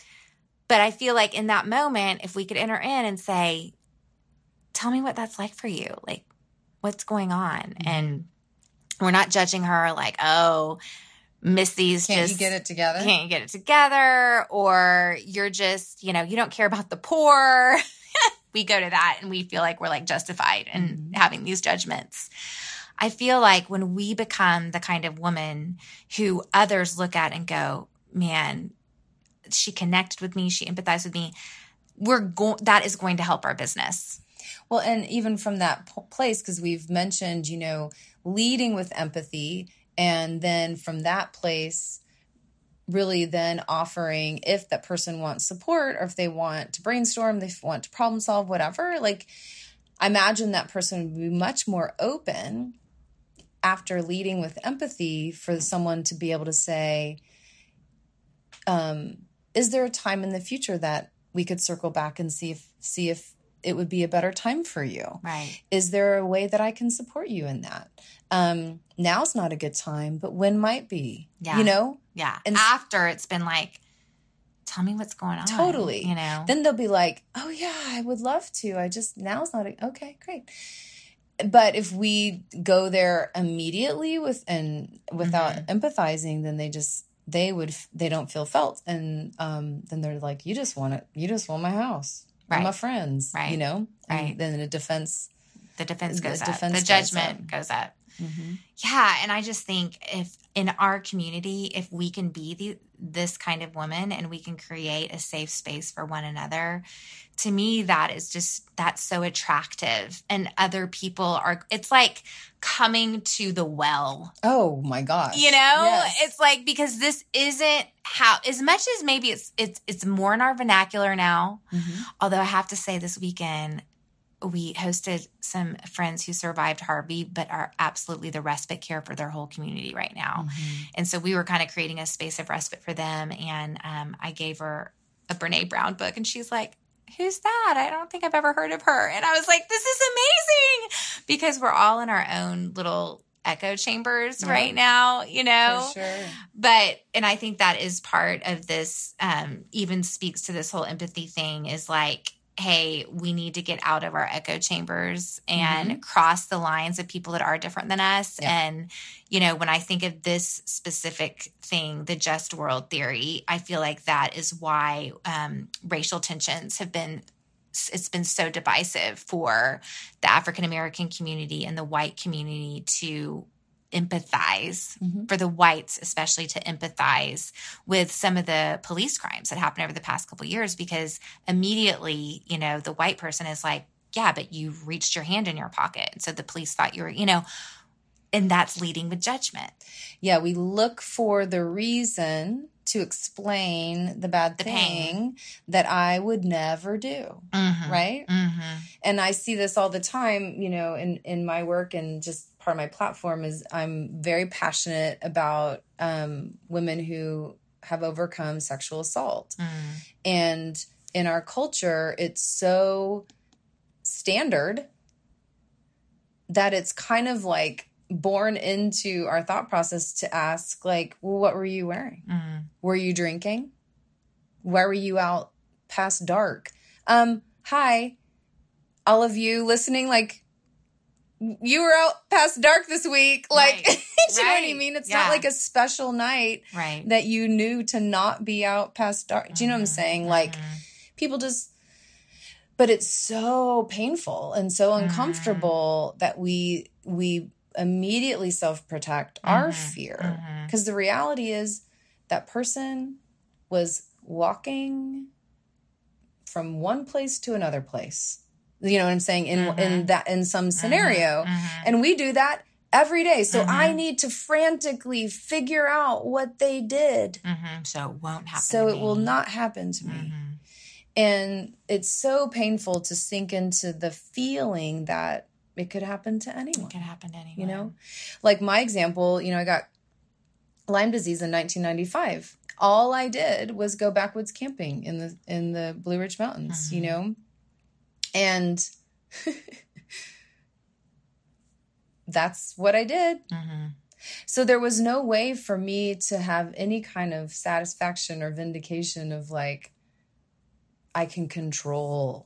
But I feel like in that moment, if we could enter in and say, tell me what that's like for you. Like, what's going on? And we're not judging her like, oh, Missy's Can't you get it together? Can't you get it together? Or you're just, you know, you don't care about the poor. We go to that and we feel like we're like justified in having these judgments. I feel like when we become the kind of woman who others look at and go, man, she connected with me, she empathized with me, that is going to help our business. Well, and even from that place, because we've mentioned, you know, leading with empathy. And then from that place, really then offering, if that person wants support or if they want to brainstorm, they want to problem solve, whatever, like I imagine that person would be much more open after leading with empathy for someone to be able to say, is there a time in the future that we could circle back and see if it would be a better time for you? Right. Is there a way that I can support you in that? Now's not a good time, but when might be, you know? Yeah. And after it's been like, tell me what's going on. Totally. You know? Then they'll be like, oh yeah, I would love to. Now's not okay, great. But if we go there immediately without empathizing, then they don't feel felt. And, then they're like, you just want my house. Right. My friends, you know? Right. And then a defense the defense goes up. The judgment goes up. Mm-hmm. Yeah. And I just think if in our community, if we can be this kind of woman and we can create a safe space for one another, to me, that's so attractive. And other people it's like coming to the well. Oh my gosh. Yes. It's like, because this isn't as much as maybe it's more in our vernacular now. Mm-hmm. Although I have to say this weekend, we hosted some friends who survived Harvey, but are absolutely the respite care for their whole community right now. Mm-hmm. And so we were kind of creating a space of respite for them. And I gave her a Brene Brown book, and she's like, "Who's that? I don't think I've ever heard of her." And I was like, this is amazing, because we're all in our own little echo chambers right now, For sure. And I think that is part of this, even speaks to this whole empathy thing, is like, hey, we need to get out of our echo chambers and mm-hmm. cross the lines of people that are different than us. Yeah. And, when I think of this specific thing, the just world theory, I feel like that is why racial tensions it's been so divisive for the African-American community and the white community to empathize, mm-hmm. for the whites especially to empathize with some of the police crimes that happened over the past couple of years, because immediately, the white person is like, yeah, but you reached your hand in your pocket. So the police thought you were, and that's leading with judgment. Yeah, we look for the reason to explain the bad thing pain that I would never do, mm-hmm. right? Mm-hmm. And I see this all the time, in my work, and just part of my platform is I'm very passionate about women who have overcome sexual assault. Mm. And in our culture, it's so standard that it's kind of like born into our thought process to ask, like, well, what were you wearing? Mm. Were you drinking? Why were you out past dark? Hi, all of you listening, like, you were out past dark this week. Like, right. Do you know what I mean? It's not like a special night that you knew to not be out past dark. Do you know what I'm saying? Like, people just, but it's so painful and so uncomfortable that we immediately self-protect our fear. Because the reality is that person was walking from one place to another place. You know what I'm saying? In some scenario. And we do that every day. So I need to frantically figure out what they did. So it won't happen So it will not happen to me. And it's so painful to sink into the feeling that it could happen to anyone. It could happen to anyone. Like my example, I got Lyme disease in 1995. All I did was go backwoods camping in the Blue Ridge Mountains, And that's what I did. So there was no way for me to have any kind of satisfaction or vindication of like, I can control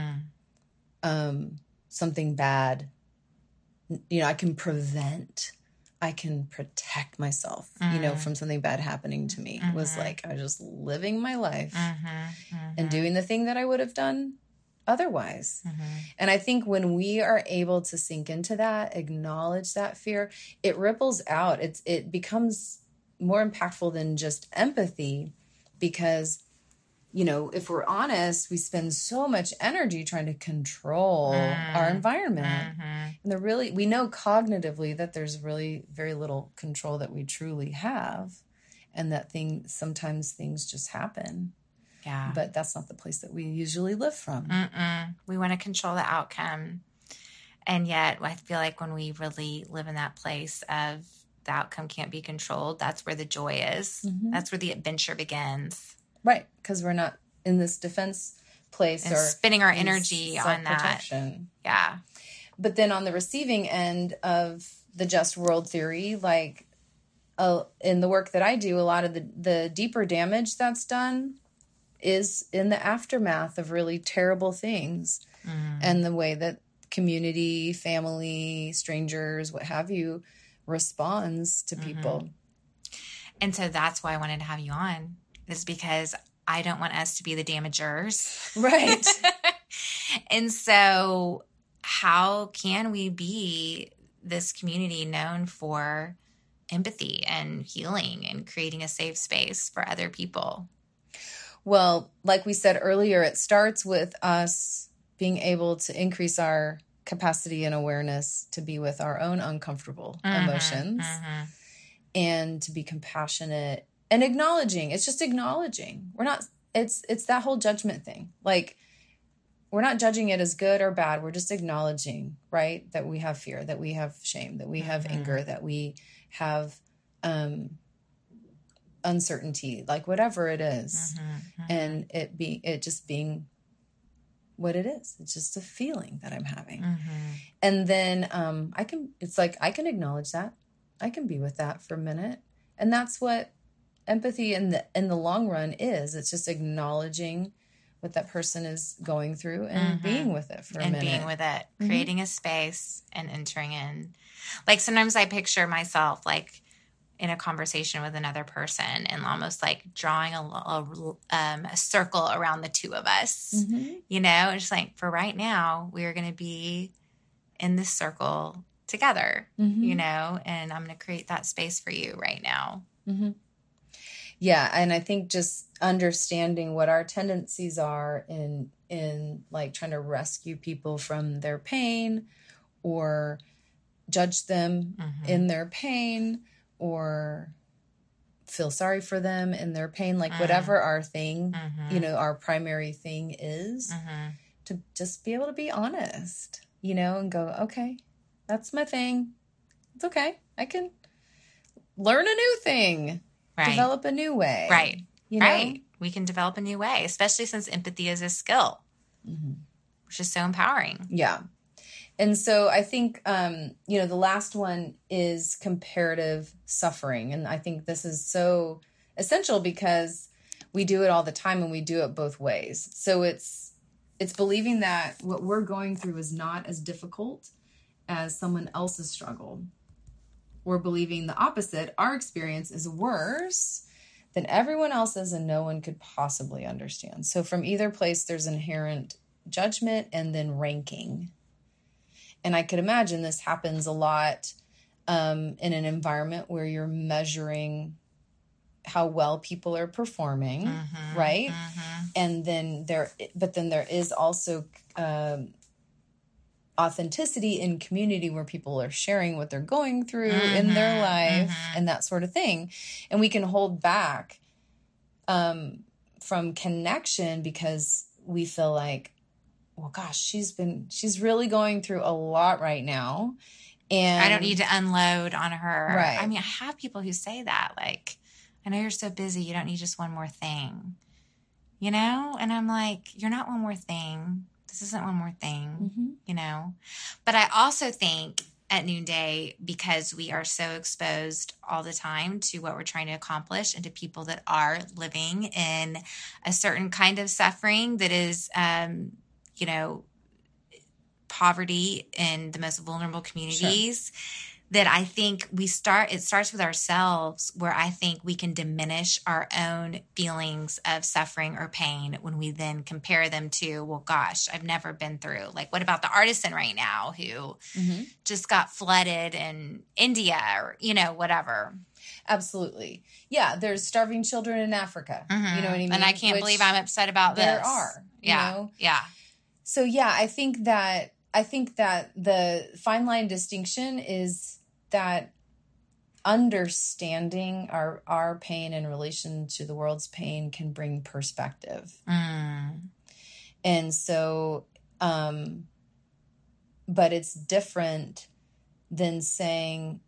something bad. I can prevent, I can protect myself, from something bad happening to me. It was like, I was just living my life and doing the thing that I would have done otherwise. And I think when we are able to sink into that, acknowledge that fear, it ripples out. It becomes more impactful than just empathy, because, if we're honest, we spend so much energy trying to control our environment. And we know cognitively that there's really very little control that we truly have, and that sometimes things just happen. Yeah. But that's not the place that we usually live from. We want to control the outcome. And yet I feel like when we really live in that place of the outcome can't be controlled, that's where the joy is. That's where the adventure begins. Right. Because we're not in this defense place and or spending our energy on that. Yeah. But then on the receiving end of the just world theory, like in the work that I do, a lot of the deeper damage that's done is in the aftermath of really terrible things, and the way that community, family, strangers, what have you, responds to people. And so that's why I wanted to have you on, is because I don't want us to be the damagers. Right. And so how can we be this community known for empathy and healing and creating a safe space for other people? Well, like we said earlier, it starts with us being able to increase our capacity and awareness to be with our own uncomfortable emotions and to be compassionate and acknowledging. It's just acknowledging. We're not, it's that whole judgment thing. Like, we're not judging it as good or bad. We're just acknowledging, right? That we have fear, that we have shame, that we have anger, that we have uncertainty, like whatever it is. And it just being what it is. It's just a feeling that I'm having. And then I can acknowledge that. I can be with that for a minute. And that's what empathy in the long run is. It's just acknowledging what that person is going through and being with it for a minute. And being with it, creating a space and entering in. Like, sometimes I picture myself like in a conversation with another person and almost like drawing a circle around the two of us, you know, just like, for right now, we are going to be in this circle together, you know, and I'm going to create that space for you right now. Yeah. And I think just understanding what our tendencies are in like trying to rescue people from their pain or judge them in their pain or feel sorry for them in their pain, like whatever our thing, you know, our primary thing is, to just be able to be honest, you know, and go, okay, that's my thing. It's okay. I can learn a new thing, develop a new way. Right. You know? Right. We can develop a new way, especially since empathy is a skill, which is so empowering. Yeah. And so I think, you know, the last one is comparative suffering. And I think this is so essential because we do it all the time and we do it both ways. So it's believing that what we're going through is not as difficult as someone else's struggle. Or believing the opposite, our experience is worse than everyone else's and no one could possibly understand. So from either place, there's inherent judgment and then ranking. And I could imagine this happens a lot in an environment where you're measuring how well people are performing, right? And then there is also authenticity in community where people are sharing what they're going through in their life and that sort of thing. And we can hold back from connection because we feel like, well, gosh, she's really going through a lot right now. And I don't need to unload on her. Right. I mean, I have people who say that, like, I know you're so busy. You don't need just one more thing, you know? And I'm like, you're not one more thing. This isn't one more thing, you know? But I also think at Noonday, because we are so exposed all the time to what we're trying to accomplish and to people that are living in a certain kind of suffering that is, you know, poverty in the most vulnerable communities, that I think it starts with ourselves, where I think we can diminish our own feelings of suffering or pain when we then compare them to, well, gosh, I've never been through. Like, what about the artisan right now who just got flooded in India or, you know, whatever. Absolutely. Yeah. There's starving children in Africa. You know what I mean? And I can't believe I'm upset about this. There are. Yeah. You know? Yeah. So yeah, I think that the fine line distinction is that understanding our pain in relation to the world's pain can bring perspective. And so, but it's different than saying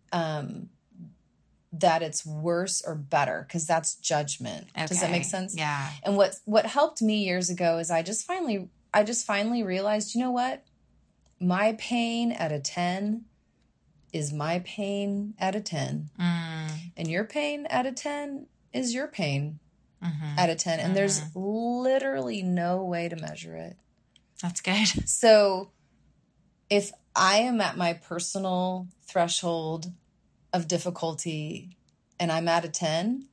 that it's worse or better, because that's judgment. Okay. Does that make sense? Yeah. And what helped me years ago is I just finally realized, you know what? My pain at a 10 is my pain at a 10. And your pain at a 10 is your pain at a 10. And there's literally no way to measure it. That's good. So if I am at my personal threshold of difficulty and I'm at a 10,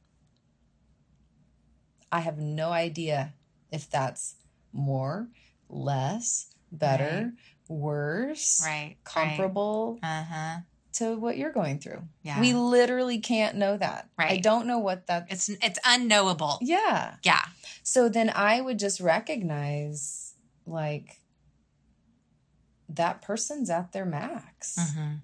I have no idea if that's more, less, better, worse, right, comparable right. to what you're going through. Yeah. We literally can't know that. Right. I don't know what that's. It's unknowable. Yeah. Yeah. So then I would just recognize, like, that person's at their max. Mm-hmm.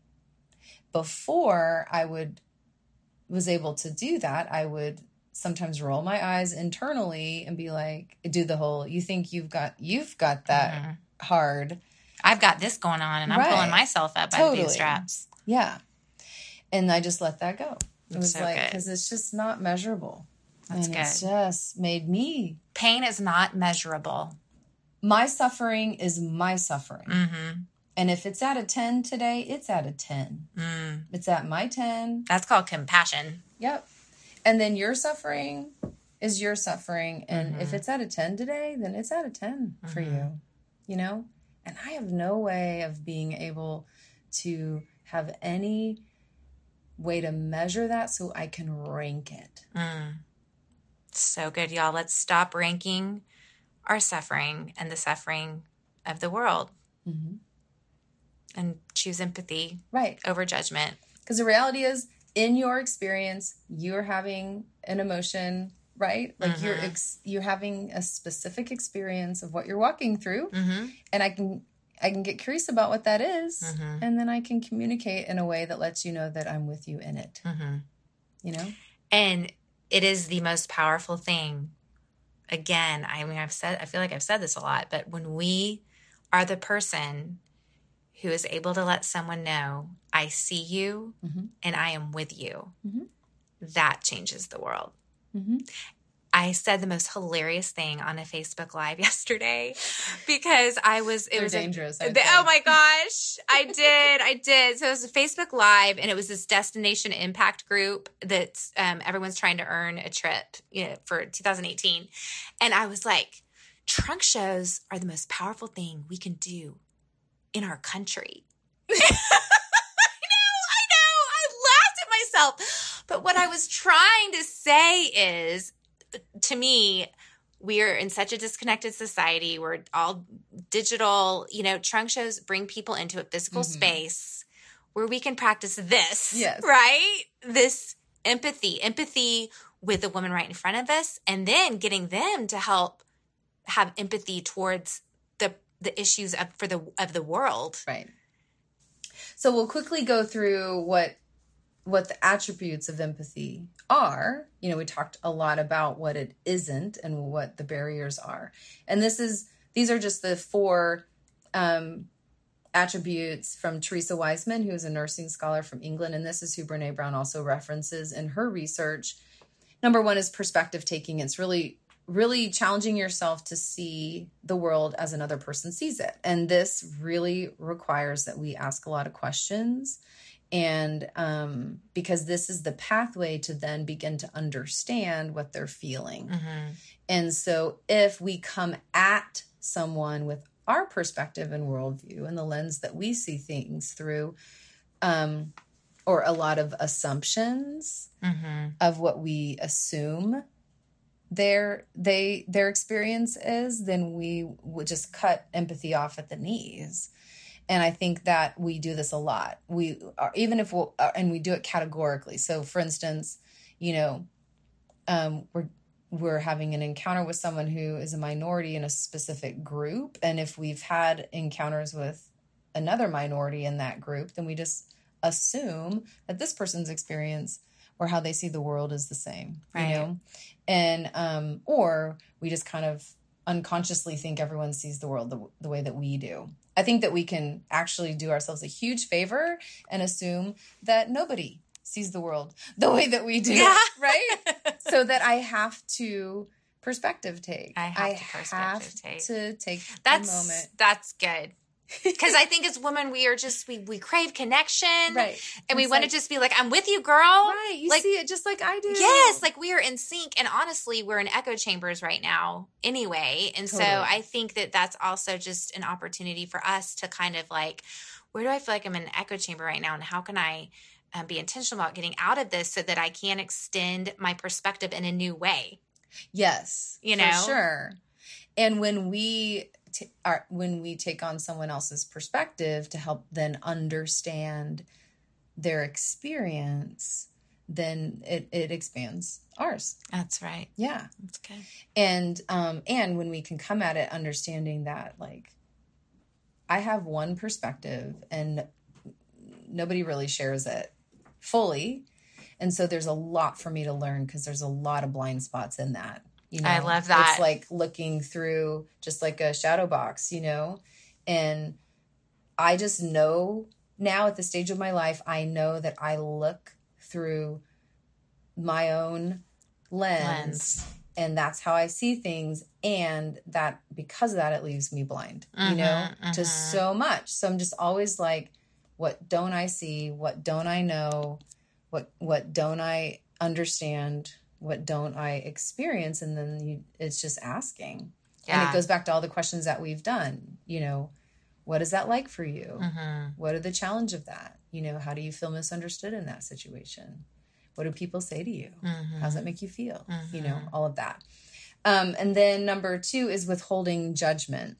Before I was able to do that, I would sometimes roll my eyes internally and be like, do the whole, you think you've got that hard. I've got this going on and I'm pulling myself up by the bootstraps. Yeah. And I just let that go. It was so like, because it's just not measurable. That's and good. It's just made me. Pain is not measurable. My suffering is my suffering. Mm-hmm. And if it's at a 10 today, it's at a 10. It's at my 10. That's called compassion. Yep. And then your suffering is your suffering. And if it's at a 10 today, then it's at a 10 for you, you know? And I have no way of being able to have any way to measure that so I can rank it. So good, y'all. Let's stop ranking our suffering and the suffering of the world. And choose empathy over judgment. Because the reality is, in your experience, you're having an emotion, right? Like you're having a specific experience of what you're walking through. And I can get curious about what that is. And then I can communicate in a way that lets you know that I'm with you in it. You know? And it is the most powerful thing. Again, I mean, I feel like I've said this a lot, but when we are the person who is able to let someone know, I see you and I am with you, that changes the world. I said the most hilarious thing on a Facebook Live yesterday because it was dangerous. Oh my gosh. I did. So it was a Facebook Live and it was this destination impact group that everyone's trying to earn a trip, for 2018. And I was like, trunk shows are the most powerful thing we can do in our country. I know. I laughed at myself. But what I was trying to say is, to me, we are in such a disconnected society. We're all digital. Trunk shows bring people into a physical space where we can practice this, right? This empathy with the woman right in front of us, and then getting them to help have empathy towards the issues of the world. Right. So we'll quickly go through what the attributes of empathy are. We talked a lot about what it isn't and what the barriers are. And these are just the 4 attributes from Teresa Wiseman, who is a nursing scholar from England. And this is who Brene Brown also references in her research. Number 1 is perspective taking. It's really challenging yourself to see the world as another person sees it. And this really requires that we ask a lot of questions. And because this is the pathway to then begin to understand what they're feeling. And so if we come at someone with our perspective and worldview and the lens that we see things through, or a lot of assumptions of what we assume their experience is, then we would just cut empathy off at the knees. And I think that we do this a lot. We are, even if and we do it categorically. So for instance, we're having an encounter with someone who is a minority in a specific group. And if we've had encounters with another minority in that group, then we just assume that this person's experience or how they see the world is the same, and, or we just kind of unconsciously think everyone sees the world the way that we do. I think that we can actually do ourselves a huge favor and assume that nobody sees the world the way that we do, right? So that I have to perspective take. I have to take a moment. That's good. Because I think as women, we are just, we crave connection. Right. And we want to just be like, I'm with you, girl. Right. You see it just like I do. Yes. Like we are in sync. And honestly, we're in echo chambers right now anyway. And so I think that that's also just an opportunity for us to kind of like, where do I feel like I'm in an echo chamber right now? And how can I be intentional about getting out of this so that I can extend my perspective in a new way? Yes. For sure. And when we when we take on someone else's perspective to help then understand their experience, then it expands ours. That's right. Yeah. That's good. And when we can come at it understanding that, like, I have one perspective and nobody really shares it fully. And so there's a lot for me to learn because there's a lot of blind spots in that. You know, I love that. It's like looking through just like a shadow box, you know, and I just know now at the stage of my life, I know that I look through my own lens. And that's how I see things. And that because of that, it leaves me blind, you know, to so much. So I'm just always like, what don't I see? What don't I know? What don't I understand? What don't I experience? And then it's just asking. Yeah. And it goes back to all the questions that we've done. You know, what is that like for you? What are the challenge of that? You know, how do you feel misunderstood in that situation? What do people say to you? How does that make you feel? You know, all of that. And then number 2 is withholding judgment.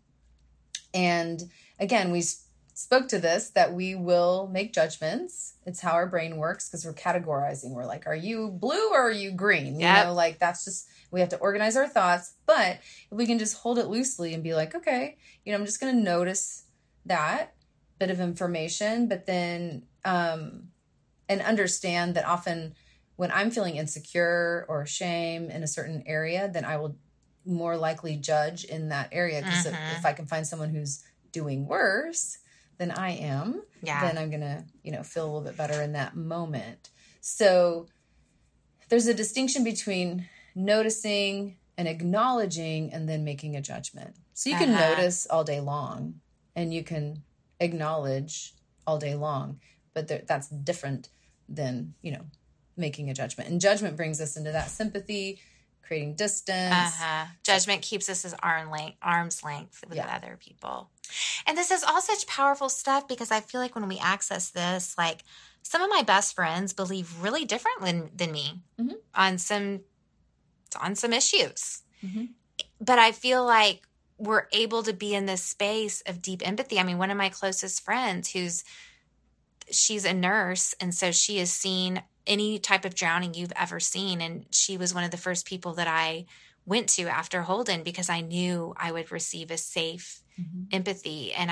And again, we spoke to this, that we will make judgments. It's how our brain works because we're categorizing. We're like, are you blue or are you green? You know, like that's just, we have to organize our thoughts. But if we can just hold it loosely and be like, okay, you know, I'm just going to notice that bit of information, but then, and understand that often when I'm feeling insecure or shame in a certain area, then I will more likely judge in that area. Because if I can find someone who's doing worse than I am, then I'm going to, you know, feel a little bit better in that moment. So there's a distinction between noticing and acknowledging and then making a judgment. So you can notice all day long and you can acknowledge all day long, but that's different than, you know, making a judgment. And judgment brings us into that sympathy, creating distance. Judgment keeps us as arm's length with other people. And this is all such powerful stuff because I feel like when we access this, like some of my best friends believe really different than me on some issues. But I feel like we're able to be in this space of deep empathy. I mean, one of my closest friends she's a nurse, and so she has seen any type of drowning you've ever seen. And she was one of the first people that I went to after Holden because I knew I would receive a safe empathy. And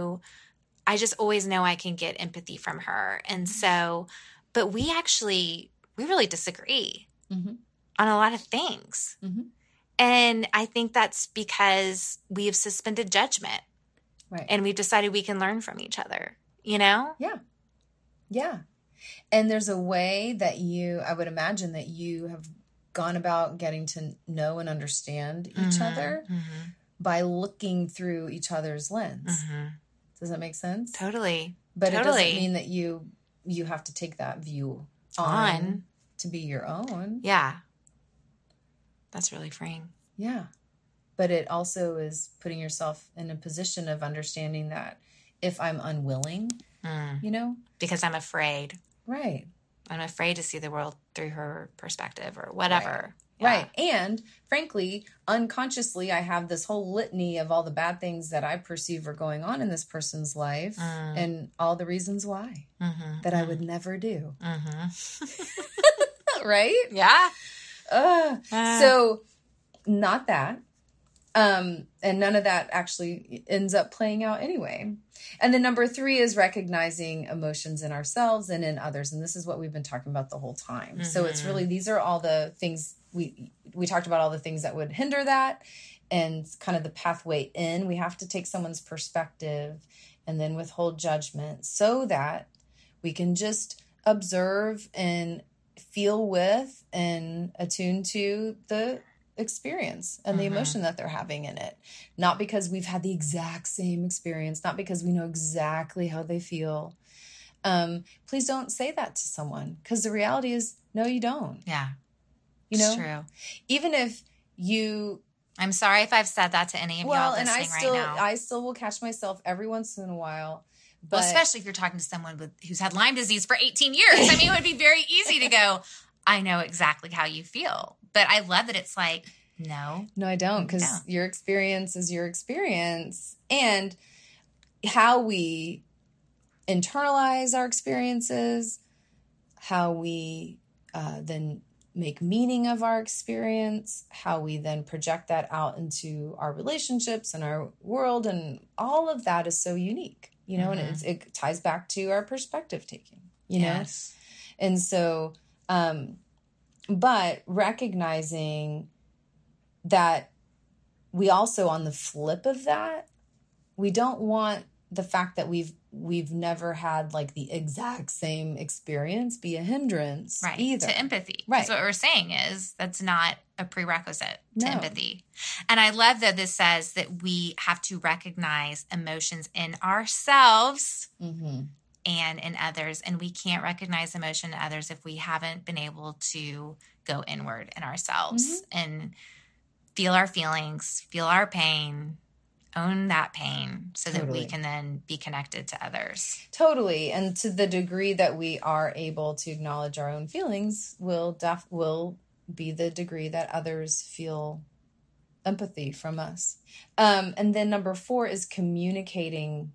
I just always know I can get empathy from her. And so, but we really disagree on a lot of things. And I think that's because we have suspended judgment. Right. And we've decided we can learn from each other, you know? Yeah. Yeah. And there's a way that I would imagine that you have gone about getting to know and understand each other by looking through each other's lens. Does that make sense? Totally. But it doesn't mean that you have to take that view on to be your own. Yeah. That's really freeing. Yeah. But it also is putting yourself in a position of understanding that if I'm unwilling, you know? Because I'm afraid. Right. I'm afraid to see the world through her perspective or whatever. Right. And frankly, unconsciously, I have this whole litany of all the bad things that I perceive are going on in this person's life and all the reasons why that I would never do. Right? Yeah. So not that. And none of that actually ends up playing out anyway. And then number 3 is recognizing emotions in ourselves and in others. And this is what we've been talking about the whole time. So it's really, these are all the things we talked about, all the things that would hinder that and kind of the pathway in. We have to take someone's perspective and then withhold judgment so that we can just observe and feel with and attune to the experience and the emotion that they're having in it. Not because we've had the exact same experience, not because we know exactly how they feel. Please don't say that to someone because the reality is, no, you don't. Yeah. You know, it's true. Even if you, I'm sorry if I've said that to any of y'all listening right now. I still will catch myself every once in a while. But, well, especially if you're talking to someone who's had Lyme disease for 18 years. I mean, it would be very easy to go, I know exactly how you feel. But I love that it's like, No. No, I don't, because your experience is your experience. And how we internalize our experiences, how we then make meaning of our experience, how we then project that out into our relationships and our world, and all of that is so unique, you know, and it ties back to our perspective taking, you know? And so, but recognizing that we also, on the flip of that, we don't want the fact that we've never had like the exact same experience be a hindrance either. To empathy. Right. Because what we're saying is that's not a prerequisite to empathy. And I love that this says that we have to recognize emotions in ourselves and in others. And we can't recognize emotion in others if we haven't been able to go inward in ourselves and feel our feelings, feel our pain, own that pain so that we can then be connected to others. Totally. And to the degree that we are able to acknowledge our own feelings will be the degree that others feel empathy from us. And then number 4 is communication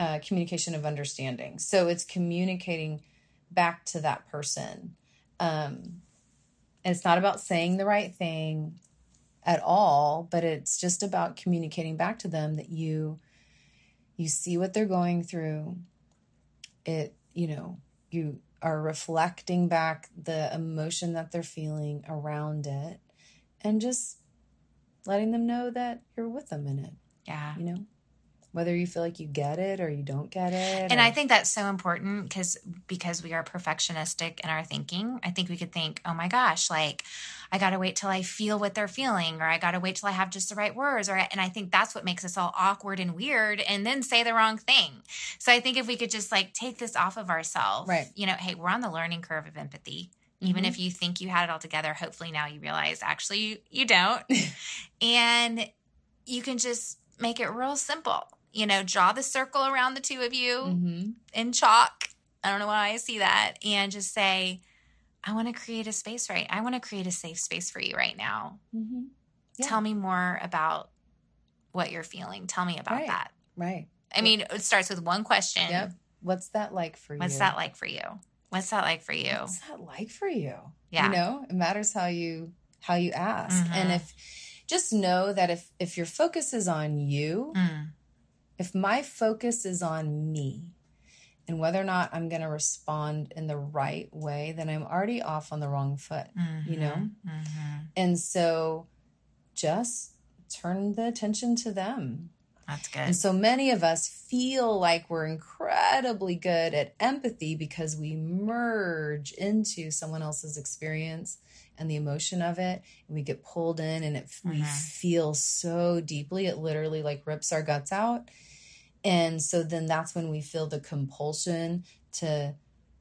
of understanding. So it's communicating back to that person. And it's not about saying the right thing at all, but it's just about communicating back to them that you see what they're going through. It, you know, you are reflecting back the emotion that they're feeling around it, and just letting them know that you're with them in it. Yeah. You know, whether you feel like you get it or you don't get it. And I think that's so important because we are perfectionistic in our thinking. I think we could think, oh my gosh, like I got to wait till I feel what they're feeling, or I got to wait till I have just the right words. And I think that's what makes us all awkward and weird and then say the wrong thing. So I think if we could just like take this off of ourselves, you know, hey, we're on the learning curve of empathy. Even if you think you had it all together, hopefully now you realize actually you don't. And you can just make it real simple. You know, draw the circle around the two of you in chalk. I don't know why I see that. And just say, I want to create a space I want to create a safe space for you right now. Yeah. Tell me more about what you're feeling. Tell me about that. Right. I mean, it starts with one question. Yep. What's that like for you? What's that like for you? What's that like for you? What's that like for you? Yeah. You know, it matters how you ask. And just know that if your focus is on you, if my focus is on me and whether or not I'm going to respond in the right way, then I'm already off on the wrong foot, you know? And so just turn the attention to them. That's good. And so many of us feel like we're incredibly good at empathy because we merge into someone else's experience and the emotion of it. And we get pulled in and we feel so deeply. It literally like rips our guts out. And so then that's when we feel the compulsion to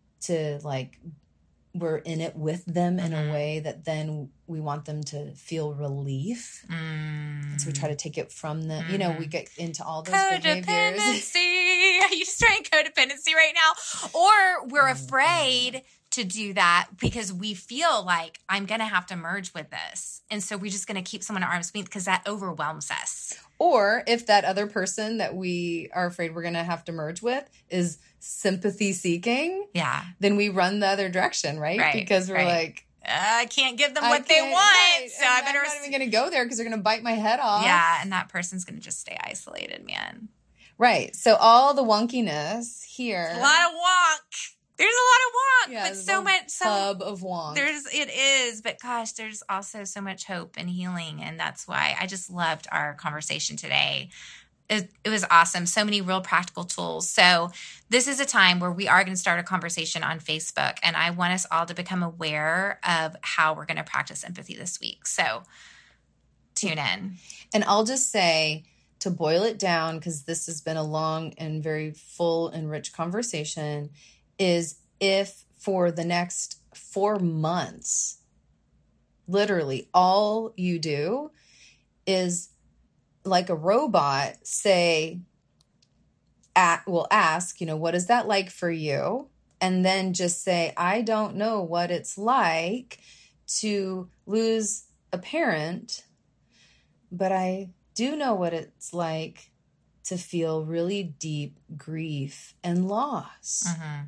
like, we're in it with them in a way that then we want them to feel relief. And so we try to take it from them. You know, we get into all those behaviors. Codependency. Are you just trying codependency right now? Or we're afraid to do that because we feel like I'm going to have to merge with this. And so we're just going to keep someone at arm's length because that overwhelms us. Or if that other person that we are afraid we're going to have to merge with is sympathy seeking, then we run the other direction, right? Because we're like, I can't give them what they want. So I'm not even going to go there because they're going to bite my head off. Yeah. And that person's going to just stay isolated, man. Right. So all the wonkiness here. A lot of wonk. There's a lot of wonk, but so much hub of wonk. It is, but gosh, there's also so much hope and healing, and that's why I just loved our conversation today. It was awesome. So many real practical tools. So this is a time where we are going to start a conversation on Facebook, and I want us all to become aware of how we're going to practice empathy this week. So tune in. And I'll just say, to boil it down, because this has been a long and very full and rich conversation, is if for the next 4 months, literally all you do is like a robot will ask, you know, what is that like for you? And then just say, I don't know what it's like to lose a parent but I do know what it's like to feel really deep grief and loss.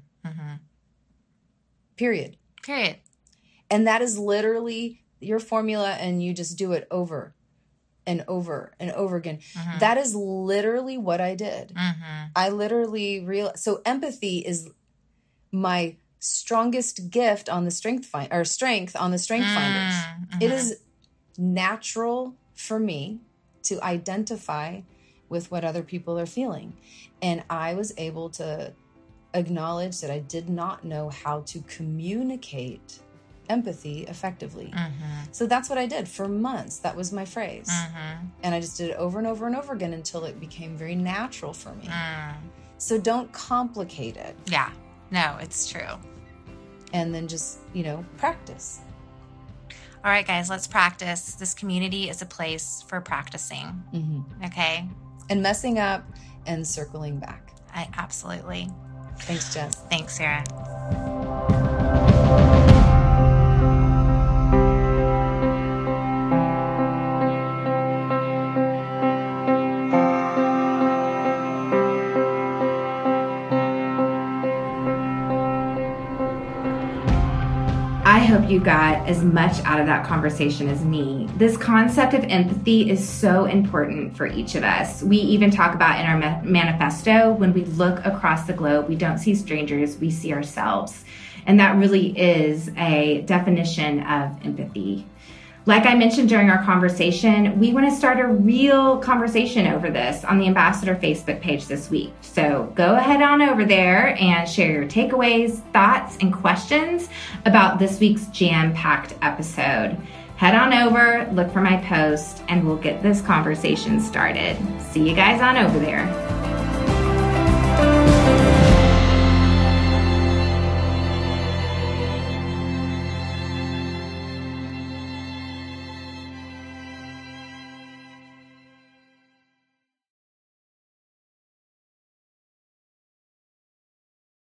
Period. And that is literally your formula, and you just do it over and over and over again. That is literally what I did. I literally realized. So empathy is my strongest gift on the strength on the strength finders. It is natural for me to identify with what other people are feeling. And I was able to acknowledge that I did not know how to communicate empathy effectively. So that's what I did for months. That was my phrase. And I just did it over and over and over again until it became very natural for me. So don't complicate it. Yeah. No, it's true. And then just, practice. All right, guys, let's practice. This community is a place for practicing. Okay? And messing up and circling back. Absolutely. Thanks, Jess. Thanks, Sarah. I hope you got as much out of that conversation as me. This concept of empathy is so important for each of us. We even talk about in our manifesto, when we look across the globe, we don't see strangers, we see ourselves. And that really is a definition of empathy. Like I mentioned during our conversation, we want to start a real conversation over this on the Ambassador Facebook page this week. So go ahead on over there and share your takeaways, thoughts, and questions about this week's jam-packed episode. Head on over, look for my post, and we'll get this conversation started. See you guys on over there.